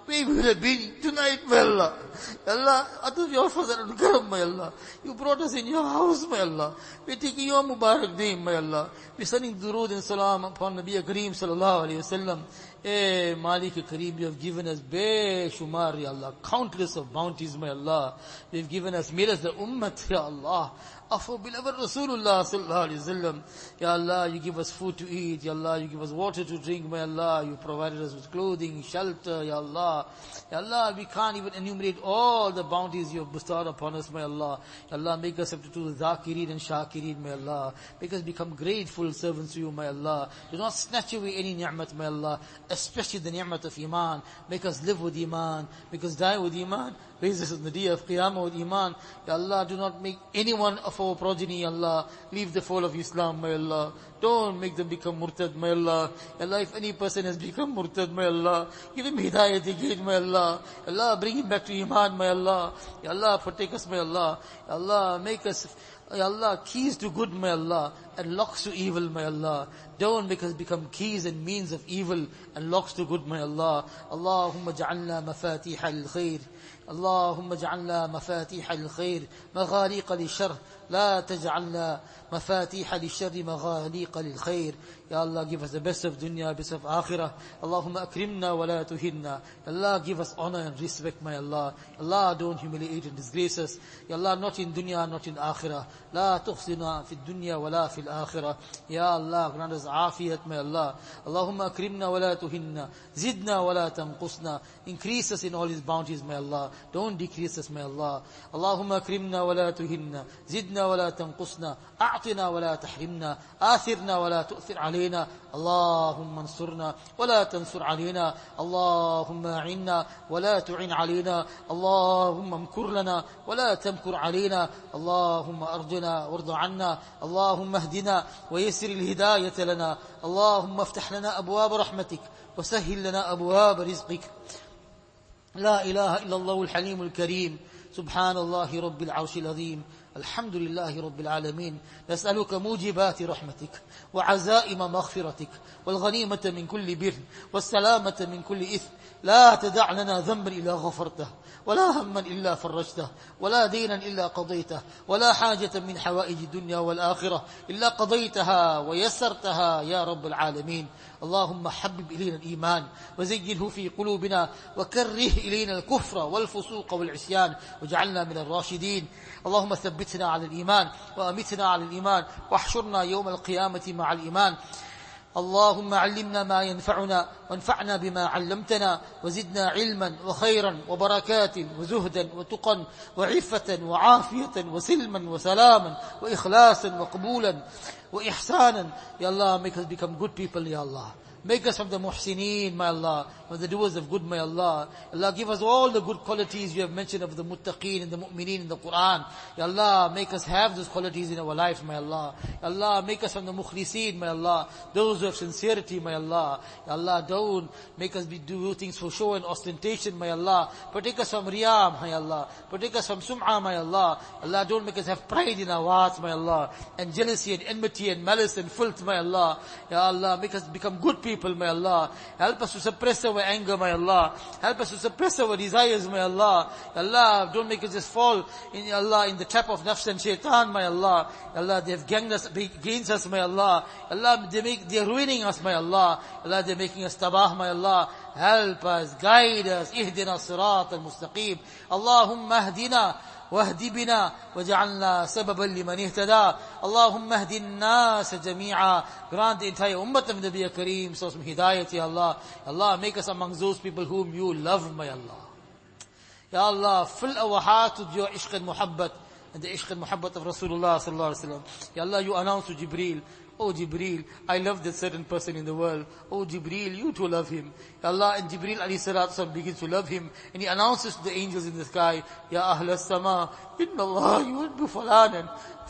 where we would have been tonight, my Allah. Ya Allah, out of your fazl and karam, my Allah. You brought us in your house, my Allah. We're taking your Mubarak name, my Allah. We're sending durood and salam upon Nabi Kareem sallallahu alayhi wa sallam. Eh, Malik Kareem, you have given us be-shumar, Ya Allah, countless of bounties, my Allah. You have given us, made us the ummat, Ya Allah, of our beloved Rasulullah sallallahu alayhi wa sallam. Ya Allah, you give us food to eat, Ya Allah, you give us water to drink, my Allah. You provided us with clothing, shelter, Ya Allah. Ya Allah, we can't even enumerate all the bounties you have bestowed upon us, my Allah. Ya Allah, make us up to do Zakireen and Shakirin, my Allah. Make us become grateful servants to you, my Allah. Do not snatch away any ni'mat, my Allah, especially the ni'mat of Iman. Make us live with Iman. Make us die with Iman. Raise us on the day of Qiyamah with Iman. Ya Allah, do not make anyone of our progeny, Ya Allah, leave the fold of Islam, my Allah. Don't make them become murtad, my Allah. Ya Allah, if any person has become murtad, my Allah, give him hidayat again, my Allah. Ya Allah, bring him back to Iman, my Allah. Ya Allah, protect us, my Allah. Ya Allah, make us, Ya Allah, keys to good, my Allah, and locks to evil, my Allah. Don't make us become keys and means of evil and locks to good, my Allah. Allahumma ja'alna mafatiha lil-khair. اللهم اجعلنا مفاتيح للخير مغاليق للشر لا تجعلنا مفاتيح للشر مغاليق للخير. Ya Allah, give us the best of dunya, best of akhirah. Allahumma akrimna wa la tuhinna. Ya Allah, give us honor and respect, my Allah. Ya Allah, don't humiliate and disgrace us. Ya Allah, not in dunya, not in akhirah. La tukhzina fi dunya wa la fi al-akhirah. Ya Allah, grant us afiyat, my Allah. Allahumma akrimna wa la tuhinna. Zidna wa la tanqusna. Increase us in all His bounties, my Allah. Don't decrease us, my Allah. Allahumma akrimna wa la tuhinna. Zidna wa la tanqusna. A'tina wa la tahrimna. Athirna wa la tu'thir alayna. اللهم انصرنا ولا تنصر علينا. اللهم أعنا ولا تعن علينا. اللهم امكر لنا ولا تمكر علينا. اللهم أرضنا وارض عنا. اللهم اهدنا ويسر الهداية لنا. اللهم افتح لنا أبواب رحمتك وسهل لنا أبواب رزقك. لا إله إلا الله الحليم الكريم. سبحان الله رب العرش العظيم. الحمد لله رب العالمين. نسألك موجبات رحمتك وعزائم مغفرتك والغنيمة من كل بر والسلامة من كل إثم. لا تدع لنا ذنبا إلا غفرته ولا هما إلا فرجته ولا دينا إلا قضيته ولا حاجة من حوائج الدنيا والآخرة إلا قضيتها ويسرتها يا رب العالمين. اللهم حبب إلينا الإيمان وزينه في قلوبنا وكره إلينا الكفر والفسوق والعصيان واجعلنا من الراشدين. اللهم ثبتنا على الإيمان وأمتنا على الإيمان واحشرنا يوم القيامة مع الإيمان. اللهم علمنا ما ينفعنا وانفعنا بما علمتنا وزدنا علما وخيرا وبركات وزهدا وتقا وعفة وعافية وسلما وسلاما وإخلاصا وقبولا وإحسانا. Ya Allah, make us become good people, Ya Allah. Make us from the muhsineen, my Allah, from the doers of good, my Allah. Allah, give us all the good qualities you have mentioned of the muttaqeen and the mu'mineen in the Quran. Ya Allah, make us have those qualities in our lives, my Allah. Ya Allah, make us from the mukhliseen, my Allah, those who have sincerity, my Allah. Ya Allah, don't make us be do things for show and ostentation, my Allah. Protect us from riyam, my Allah. Protect us from sum'ah, my Allah. Allah, don't make us have pride in our hearts, my Allah, and jealousy and enmity and malice and filth, my Allah. Ya Allah, make us become good people. People, my Allah. Help us to suppress our anger, my Allah. Help us to suppress our desires, my Allah. Allah, don't make us just fall in Allah in the trap of nafs and shaitan, my Allah. Allah, they have ganged us against us, my Allah. Allah, they make, they are ruining us, my Allah. Allah, they are making us tabah, my Allah. Help us, guide us. Ihdina sirat al-mustaqim. Allahumma ahdina واهد بنا وجعلنا سببا لمن اهتدى. اللهم اهد الناس جميعا. Grant the entire ummah of Nabi Kareem so some hidayat, Ya Allah. Allah, make us among those people whom you love, my Allah. Ya Allah, fill our hearts with your ishq and muhabbat and the ishq and muhabbat of Rasulullah sallallahu alaihi wasallam. Ya Allah, you announce to Jibreel, Oh Jibreel, I love that certain person in the world. Oh Jibreel, you too love him. Ya Allah, and Jibreel alayhi salatu begins to love him, and he announces to the angels in the sky, Ya Ahl as-Sama, Inna Allah yuhibbu fulanan,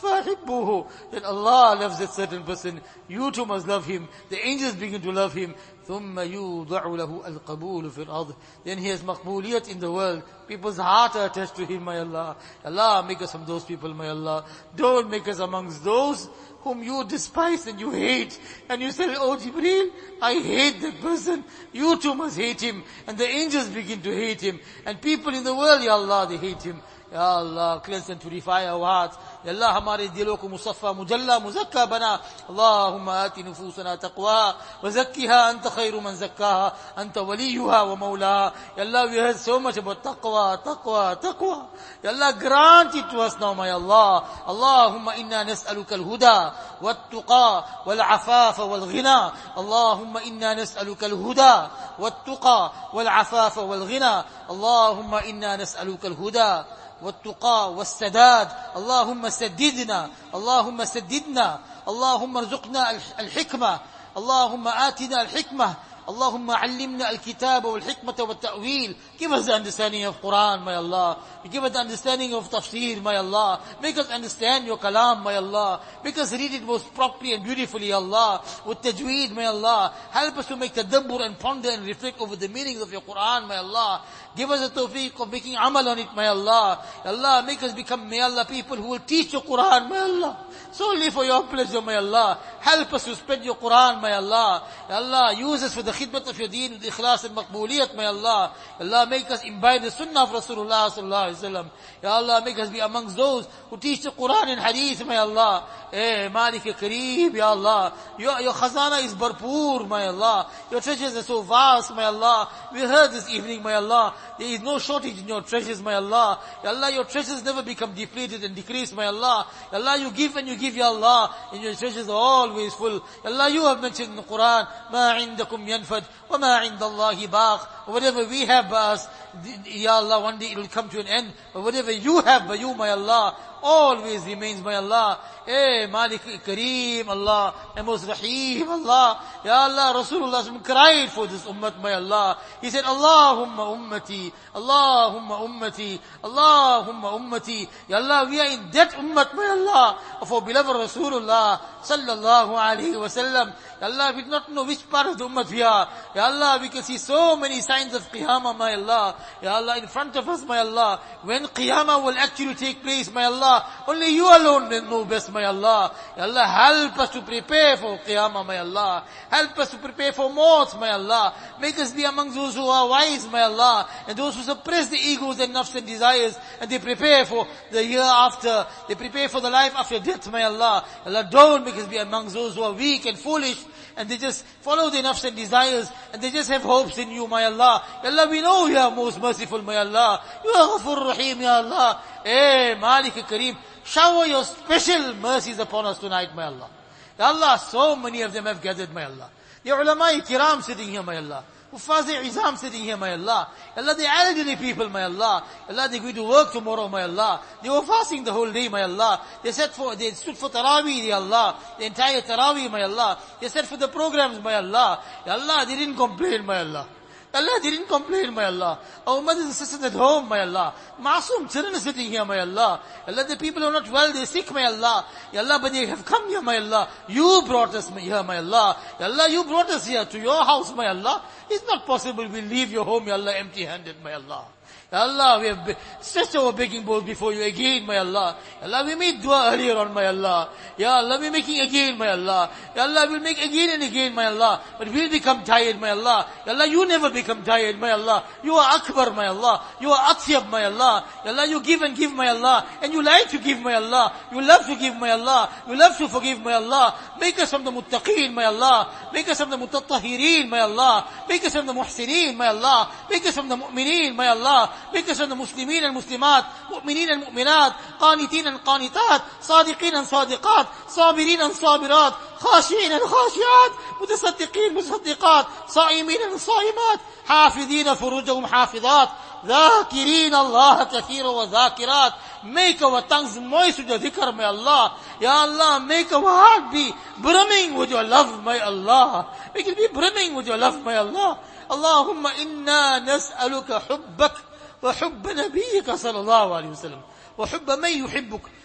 فَأَحِبُّهُ. Then Allah loves that certain person. You too must love him. The angels begin to love him. ثُمَّ يُوضَعُ لَهُ الْقَبُولُ فِي الْأَرْضِ. Then he has maqbuliyat in the world. People's hearts are attached to him, my Allah. Allah, make us from those people, my Allah. Don't make us amongst those whom you despise and you hate. And you say, oh Jibreel, I hate that person. You too must hate him. And the angels begin to hate him. And people in the world, Ya Allah, they hate him. Ya Allah, cleanse and purify our hearts. Ya Allah, हमारे दिलों को मुसफ़ा मुजल्ला मुज़क्का बना. Allahumma ati nufusana taqwa wa zakkiha anta khayru man zakkaha anta waliyuha wa mawlaha. Ya Allah, we heard so much about taqwa, taqwa, taqwa. Ya Allah, grant it to us now, my Allah. Allahumma inna nas'aluka al-huda wat-tuqa wal-afafa wal-ghina. Allahumma inna nas'aluka al-huda wat-tuqa wal-afafa wal-ghina. Allahumma inna nas'aluka al-huda والتقى والسداد. اللهم سددنا اللهم سددنا اللهم ارزقنا الحكمة. اللهم آتنا الحكمة. اللهم علمنا الكتاب والحكمة والتأويل. Give us the understanding of Quran, my Allah. Give us the understanding of tafsir, my Allah. Make us understand your kalam, my Allah. Make us read it most properly and beautifully, Allah. With tajweed, my Allah. Help us to make tadabbur and ponder and reflect over the meanings of your Quran, my Allah. Give us the tawfiq of making amal on it, my Allah. Allah, make us become, may Allah, people who will teach your Quran, my Allah. Solely for your pleasure, my Allah. Help us to spread your Quran, my Allah. Allah, use us for the khidmat of your deen with ikhlas and maqbuliyat, my Allah. Allah, make us imbibe the sunnah of Rasulullah sallallahu alaihi wasallam. Ya Allah, make us be amongst those who teach the Quran and hadith, my Allah. Eh, Malik Kareem, Ya Allah. Your, your khazana is barpoor, my Allah. Your treasures are so vast, my Allah. We heard this evening, my Allah. There is no shortage in your treasures, my Allah. Ya Allah, your treasures never become depleted and decrease, my Allah. Ya Allah, you give and you give, Ya Allah. And your treasures are always full. Ya Allah, you have mentioned in the Quran, مَا عِنْدَكُمْ يَنْفَدْ وَمَا عِنْدَ اللَّهِ بَاقٍ. Whatever we have by us, Ya Allah, one day it will come to an end. But whatever you have by you, my Allah, always remains, my Allah. Eh, Malik Kareem, Allah, and most Rahim, Allah. Ya Allah, Rasulullah cried for this ummah, my Allah. He said, Allahumma ummati, Allahumma ummati, Allahumma ummati. Ya Allah, we are in that ummah, my Allah, of our beloved Rasulullah, sallallahu alayhi wa sallam. Ya Allah, we do not know which part of the ummah we are. Ya Allah, we can see so many signs of Qiyamah, my Allah. Ya Allah, in front of us, my Allah. When Qiyamah will actually take place, my Allah, only you alone know best, my Allah. Ya Allah, help us to prepare for Qiyamah, my Allah. Help us to prepare for Maut, my Allah. Make us be among those who are wise, my Allah. And those who suppress the egos and nafs and desires, and they prepare for the year after. They prepare for the life after death, my Allah. Allah, don't make us be among those who are weak and foolish, and they just follow their nafs and desires, and they just have hopes in you, my Allah. Ya Allah, we know you are most merciful, my Allah. You are Ghafur Rahim, ya Allah. Eh, Malik Kareem, shower your special mercies upon us tonight, my Allah. Ya Allah, so many of them have gathered, my Allah. The ulama kiram sitting here, my Allah. Huffaz-e Izam sitting here, my Allah. Allah, the elderly people, my Allah. Allah, they're going to work tomorrow, my Allah. They were fasting the whole day, my Allah. They said for, they stood for Taraweeh, ya Allah. The entire Taraweeh, my Allah. They said for the programs, my Allah. Ya Allah, they didn't complain, my Allah. Allah, they didn't complain, my Allah. Our mothers and sisters at home, my Allah. Masoom children are sitting here, my Allah. Allah, the people are not well, they're sick, my Allah. Ya Allah, but they have come here, my Allah. You brought us here, my Allah. Ya Allah, you brought us here to your house, my Allah. It's not possible we leave your home, Ya Allah, empty-handed, my Allah. Ya Allah, we have stretched our begging bowl before you again, my Allah. Ya Allah, we made dua earlier on, my Allah. Ya Allah, we're making again, my Allah. Ya Allah, we'll make again and again, my Allah. But we'll become tired, my Allah. Ya Allah, you never become tired, my Allah. You are Akbar, my Allah. You are Atyab, my Allah. Ya Allah, you give and give, my Allah. And you like to give, my Allah. You love to give, my Allah. You love to forgive, my Allah. Make us from the muttaqeen, my Allah. Make us from the mutatahireen, my Allah. Make us from the muhsineen, my Allah. Make us from the mu'mineen, my Allah. Make us from the Muslimin and Muslimat, Mu'minin and Mu'minat, Qanitin and Qanitat, Sadiqin and Sadiqat, Sabirin and Sabirat, Khashi'in and Khashi'at, Mutasaddiqin, Mutasaddiqat, Sa'imin and Sa'imat, Hafidhin furujahum hafidhat, Dhakirin Allah kathira wa dhakirat. Make our tongues moist with your dhikr, my Allah. Ya Allah, make our heart be brimming with your love, my Allah. Make it be brimming with your love, my Allah. Allahumma inna nas'aluka hubbak وحب نبيك صلى الله عليه وسلم وحب من يحبك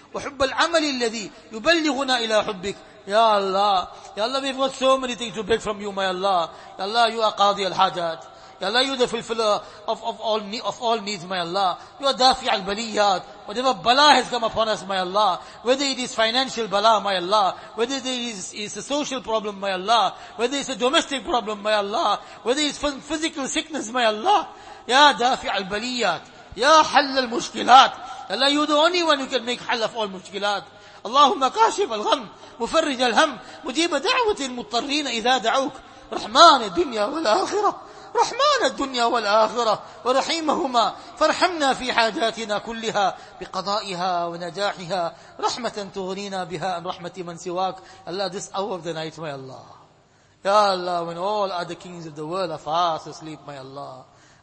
وحب العمل الذي يبلغنا إلى حبك. Ya Allah, Ya Allah, we've got so many things to beg from you, my Allah. Ya Allah, you are Qadi al-Hajat. Ya Allah, you are the fulfiller of, of all of all needs, my Allah. You are Dafi al-Baliyat. Whatever bala has come upon us, my Allah, whether it is financial bala, my Allah, whether it is, is a social problem, my Allah, whether it's a domestic problem, my Allah, whether it's physical sickness, my Allah. Ya Dafi al-Baliyat. Ya Hall al-Mushkilat. Allah, you are the only one who can make hal of all mushkilat. اللهم كاشف الغم مفرج الهم مجيب دعوة المضطرين إذا دعوك رحمن الدنيا والآخرة رحمن الدنيا والآخرة ورحيمهما فارحمنا في حاجاتنا كلها بقضائها ونجاحها رحمة تغنينا بها عن رحمة من سواك. Allah, this hour of the night, my Allah. Ya Allah, when all other kings of the world are fast asleep, my Allah.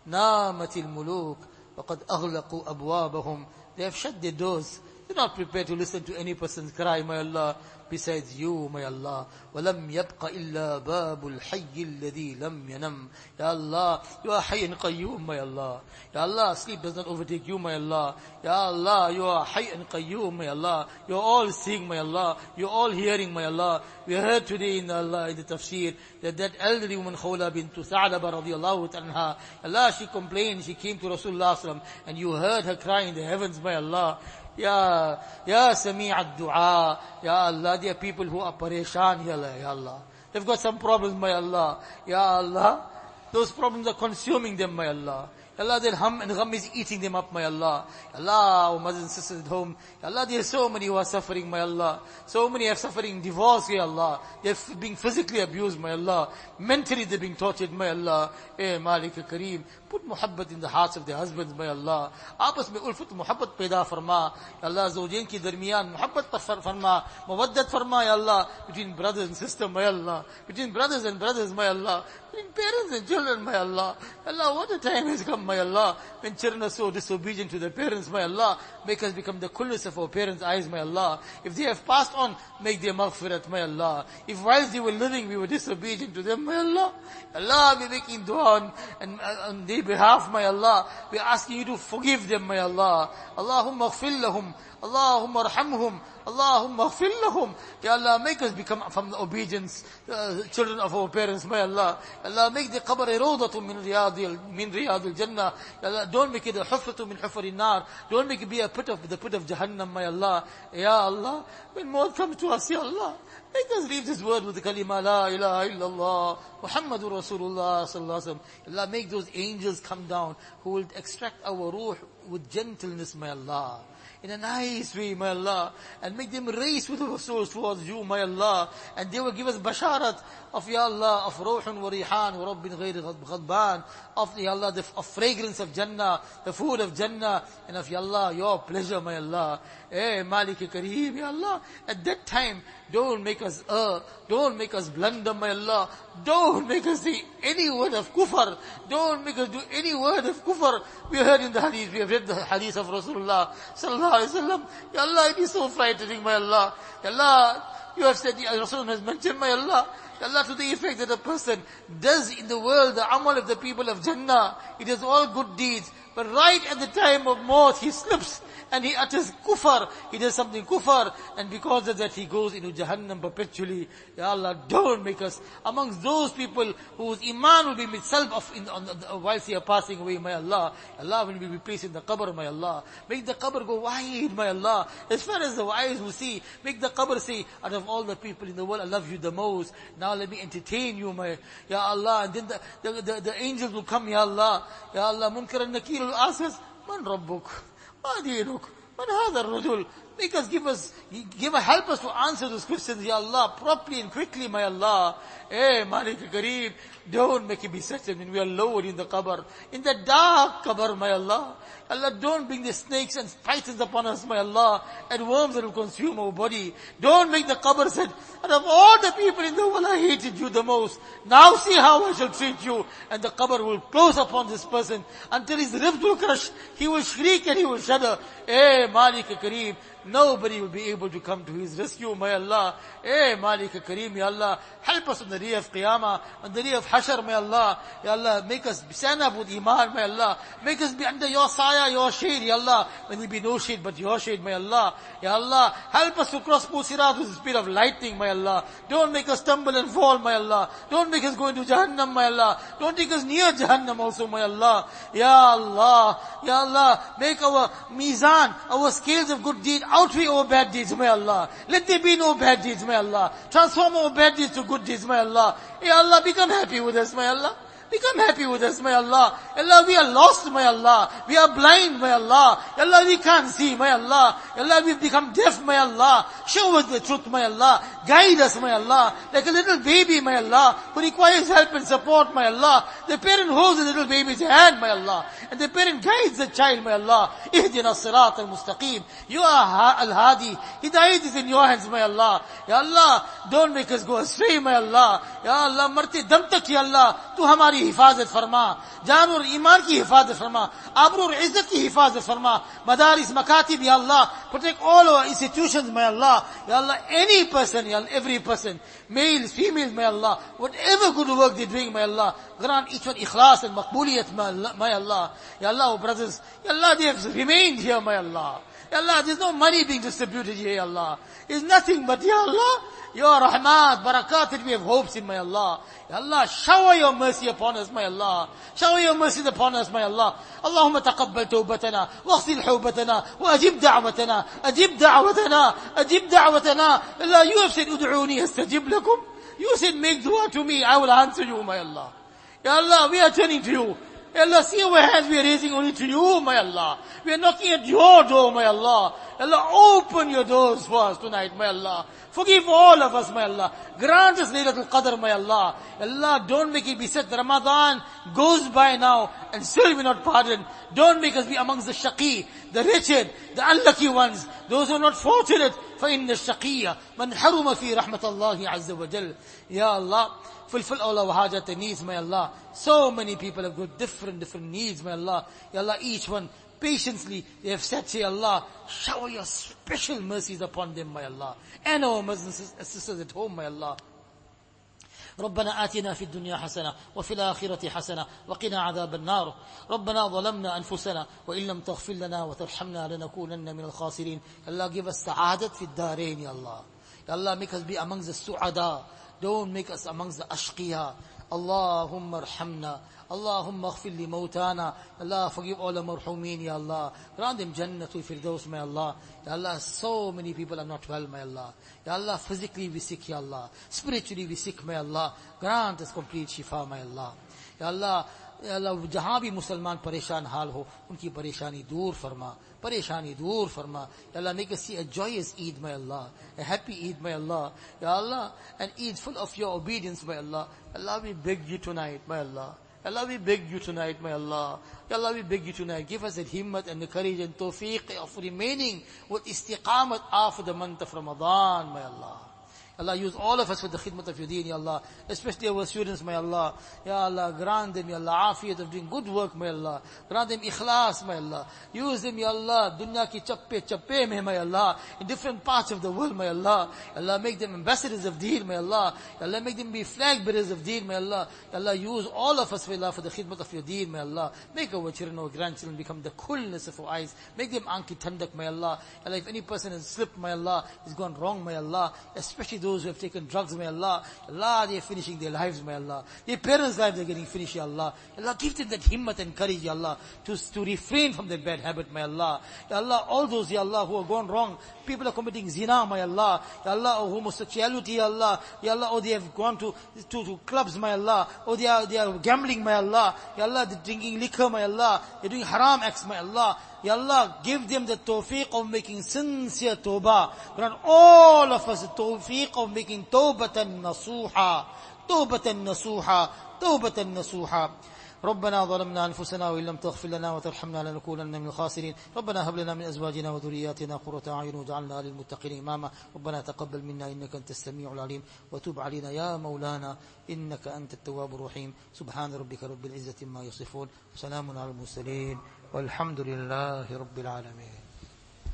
نامت الملوك وقد أغلقوا أبوابهم. They have shut their doors. They're not prepared to listen to any person's cry, my Allah, besides you, my Allah. وَلَمْ يَبْقَ إِلَّا بَابُ الْحَيِّ الَّذِي لَمْ يَنَمْ. Ya Allah, you are Hayy and Qayyum, my Allah. Ya Allah, sleep does not overtake you, my Allah. Ya Allah, you are Hayy and Qayyum, my Allah. You are all seeing, my Allah. You are all hearing, my Allah. We heard today in Allah, in the tafsir, that that elderly woman, Khawla bint Tha'laba radiyallahu anha, Allah, she complained, she came to Rasulullah sallallahu alaihi wasallam, and you heard her cry in the heavens, my Allah. Ya, Ya Sami' ad-du'a. Ya Allah, there are people who are pareshan, Ya Allah, Ya Allah. They've got some problems, my Allah. Ya Allah, those problems are consuming them, my Allah. Ya Allah, their hum and gham is eating them up, my Allah. Ya Allah, our mothers and sisters at home. Ya Allah, there are so many who are suffering, my Allah. So many are suffering divorce, Ya Allah. They're being physically abused, my Allah. Mentally they're being tortured, my Allah. Eh, Malik Kareem. Put muhabbat in the hearts of their husbands, my Allah. आपस में उल्फत मुहब्बत पैदा फरमा. Ya Allah, ज़ौजैन के दरमियान मुहब्बत फरमा, मवद्दत फरमा, Ya Allah, between brothers and sisters, my Allah, between brothers and brothers, my Allah, between parents and children, my Allah. Allah, what a time has come, my Allah, when children are so disobedient to their parents, my Allah. Make us become the coolness of our parents' eyes, my Allah. If they have passed on, make their maghfirat, my Allah. If whilst they were living, we were disobedient to them, my Allah. Allah, we're making dua on, and, on their behalf, my Allah. We're asking you to forgive them, my Allah. Allahumma ghfir lahum. Allahumma arhamhum. Allahumma ghfir lahum. Ya Allah, make us become from the obedience, uh, children of our parents, my Allah. Allah, make the qabr a rawdatun min riyadil, min riyadil jannah. Ya Allah, don't make it a hufratun min hufari nar. Don't make it be a pit of, the pit of Jahannam, my Allah. Ya Allah, when maut comes to us, Ya Allah, make us leave this world with the kalima, la ilaha illallah, Muhammadur Rasulullah sallallahu alaihi wasallam. Allah, make those angels come down who will extract our ruh with gentleness, my Allah. In a nice way, my Allah, and make them race with our souls towards you, my Allah, and they will give us basharat of, Ya Allah, of rawhun wa rihan wa rabbin ghayri ghadban, of, Ya Allah, the of fragrance of Jannah, the food of Jannah, and of, Ya Allah, your pleasure, my Allah. Eh, Malik Kareem, Ya Allah, at that time, don't make us err, don't make us blunder, my Allah, don't make us say any word of kufr, don't make us do any word of kufr. We heard in the hadith, we have read the hadith of Rasulullah sallallahu alaihi wasallam. Ya Allah, it is so frightening, my Allah. Ya Allah, you have said, Rasulullah has mentioned, my Allah, Ya Allah, to the effect that a person does in the world the amal of the people of Jannah, it is all good deeds, but right at the time of maut, he slips and he utters kufr, he does something kufr, and because of that he goes into Jahannam perpetually. Ya Allah, don't make us amongst those people whose iman will be mitself of in, on the, whilst they are passing away, my Allah. Allah, when we be placed in the qabr, my Allah, make the qabr go wide, my Allah, as far as the eyes will see. Make the qabr say, out of all the people in the world, I love you the most. Now let me entertain you, my Ya Allah. And then the, the, the, the angels will come, Ya Allah. Ya Allah, Munkar and Nakir will ask us, Man Rabbuk? Ma dinuk? Man hadha ar-rajul? Make us, give us, give us, help us to answer those questions, Ya Allah, properly and quickly, my Allah. Eh, Malik Kareem, don't make it be certain when we are lowered in the qabr, in the dark qabr, my Allah. Allah, don't bring the snakes and pythons upon us, my Allah, and worms that will consume our body. Don't make the qabr said, out of all the people in the world, I hated you the most. Now see how I shall treat you. And the qabr will close upon this person until his ribs will crush. He will shriek and he will shudder. Eh, Malik Kareem, nobody will be able to come to his rescue, may Allah. Eh, Malik Kareem, Ya Allah, help us on the day of Qiyamah, on the day of Hashr, may Allah. Ya Allah, make us stand up with Iman, may Allah. Make us be under your saya, your shade, Ya Allah. When there be no shade but your shade, may Allah. Ya Allah, help us to cross Sirat with the speed of lightning, may Allah. Don't make us stumble and fall, may Allah. Don't make us go into Jahannam, may Allah. Don't take us near Jahannam also, may Allah. Ya Allah, Ya Allah, make our mizan, our scales of good deed outweigh our bad deeds, may Allah. Let there be no bad deeds, may Allah. Transform our bad deeds to good deeds, may Allah. Ya Allah, become happy with us, may Allah. Become happy with us, may Allah. Allah, we are lost, may Allah. We are blind, may Allah. Allah, we can't see, may Allah. Allah, we've become deaf, may Allah. Show us the truth, may Allah. Guide us, may Allah. Like a little baby, may Allah, who requires help and support, may Allah. The parent holds the little baby's hand, may Allah. And the parent guides the child, may Allah. Ihdina sirat al-mustaqim. You are al-hadi. Hidayat is in your hands, may Allah. Ya Allah, don't make us go astray, may Allah. Ya Allah, marte dam tak, Ya Allah, tu hamari हिफाजत फरमा, जान और ईमान की हिफाजत फरमा, आबरू और इज्जत की हिफाजत फरमा, मदारिस मकातिब या अल्लाह, protect all our institutions, may Allah, ya Allah, any person, ya Allah, every person, males, females, may Allah, whatever good work they're doing, may Allah, grant each one ikhlas and maqbuliyat, may Allah, ya Allah, our brothers, ya Allah, they have remained here, may Allah, ya Allah, there's no money being distributed here, ya Allah, there's nothing but, ya Allah, your rahmat, barakat that we have hopes in, my Allah. Ya Allah, shower your mercy upon us, my Allah. Shower your mercy upon us, my Allah. Allahumma taqabbal tawbatana, waghsil hawbatana, wa ajib da'watana, ajib da'watana, ajib da'watana. Allah, you have said, ud'uni astajib lakum. You said, make dua to me, I will answer you, my Allah. Ya Allah, we are turning to you. Ya Allah, see our hands we are raising only to you, my Allah. We are knocking at your door, my Allah. Ya Allah, open your doors for us tonight, my Allah. Forgive all of us, my Allah. Grant us Laylatul Qadr, my Allah. Allah, don't make it be said Ramadan goes by now and still we're not pardoned. Don't make us be amongst the shaqi, the wretched, the unlucky ones, those who are not fortunate. فَإِنَّ الشَّقِيَّ مَنْ حَرُمَ فِي رَحْمَةَ اللَّهِ عَزَّ وَجَلَّ. Ya Allah, fulfill all our hajat and needs, my Allah. So many people have got different, different needs, my Allah. Ya Allah, each one patiently, they have said, say Allah, shower your special mercies upon them, my Allah. And our mothers and sisters at home, my Allah. ربنا آتنا في الدنيا حسنة وفي الآخرة حسنة وقنا عذاب النار ربنا ظلمنا أنفسنا وإن لم تغفر لنا وترحمنا لنكونن من الخاسرين. Allah, give us sa'adat fi ad-darain, Ya Allah. Ya Allah, make us be amongst the su'ada. Don't make us amongst the ashqiya. Allahumma arhamna. Allahumma aghfir li mawtana. Allah, forgive all the marhumin, Ya Allah. Grant them Jannatul Firdaus, my Allah. Ya Allah, so many people are not well, my Allah. Ya Allah, physically we sick, Ya Allah. Spiritually we sick, my Allah. Grant us complete shifa, my Allah. Ya Allah, Ya Allah, जहां भी मुसलमान परेशान हाल हो, उनकी परेशानी दूर फरमा, परेशानी दूर फरमा. Ya Allah, make us see a joyous Eid, my Allah, a happy Eid, my Allah. Ya Allah, an Eid full of your obedience, my Allah. Allah, we beg you tonight, my Allah. Allah, we beg you tonight, my Allah. Ya Allah, we beg you tonight. Give us the himmat and the courage and tawfiq of remaining with istiqamat after the month of Ramadan, my Allah. Allah, use all of us for the khidmat of your deen, Ya Allah. Especially our students, my Allah. Ya Allah, grant them, Ya Allah, afiyat of doing good work, my Allah. Grant them ikhlas, my Allah. Use them, Ya Allah, dunya ki chappe chappe mein, my Allah. In different parts of the world, my Allah. Ya Allah, make them ambassadors of deen, my Allah. Ya Allah, make them be flag bearers of deen, my Allah. Ya Allah, use all of us, my Allah, for the khidmat of your deen, my Allah. Make our children, our grandchildren become the coolness of our eyes. Make them anki tandak, my Allah. Ya Allah, if any person has slipped, my Allah, has gone wrong, my Allah, especially those who have taken drugs, may Allah, Allah, they are finishing their lives, may Allah. Their parents' lives are getting finished, Ya Allah. Allah, give them that himmat and courage, Ya Allah, to, to refrain from that bad habit, may Allah. Ya Allah, all those, Ya Allah, who are gone wrong, people are committing zina, may Allah. Ya Allah, or homosexuality, Ya Allah. Ya Allah, or they have gone to, to, to clubs, may Allah. Or they are, they are gambling, may Allah. Ya Allah, they're drinking liquor, may Allah. They're doing haram acts, may Allah. Ya Allah, give them the tawfiq of making sincere tawbah. Grant all of us the tawfiq of making tawbatan nasuha. Tawbatan nasuha. Tawbatan nasuha. ربنا ظلمنا أنفسنا وإن لم تغفر لنا وترحمنا لنكونن من الخاسرين. ربنا هب لنا من أزواجنا وذرياتنا قرة أعين واجعلنا للمتقين إماما. ربنا تقبل منا إنك أنت السميع العليم وتب علينا يا مولانا إنك أنت التواب الرحيم. سبحان ربك رب العزة ما يصفون وسلام على المرسلين والحمد لله رب العالمين.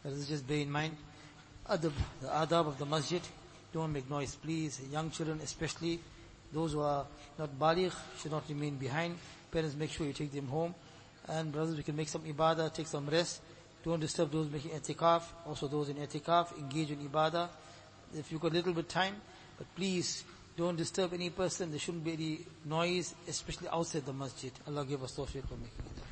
Brothers, just bear in mind, adab, the adab of the masjid, don't make noise, please. Young children especially, those who are not baligh should not remain behind. Parents, make sure you take them home. And brothers, we can make some ibadah, take some rest. Don't disturb those making i'tikaf. Also those in i'tikaf, engage in ibadah. If you've got a little bit time, but please don't disturb any person. There shouldn't be any noise, especially outside the masjid. Allah give us tawfiq for making it.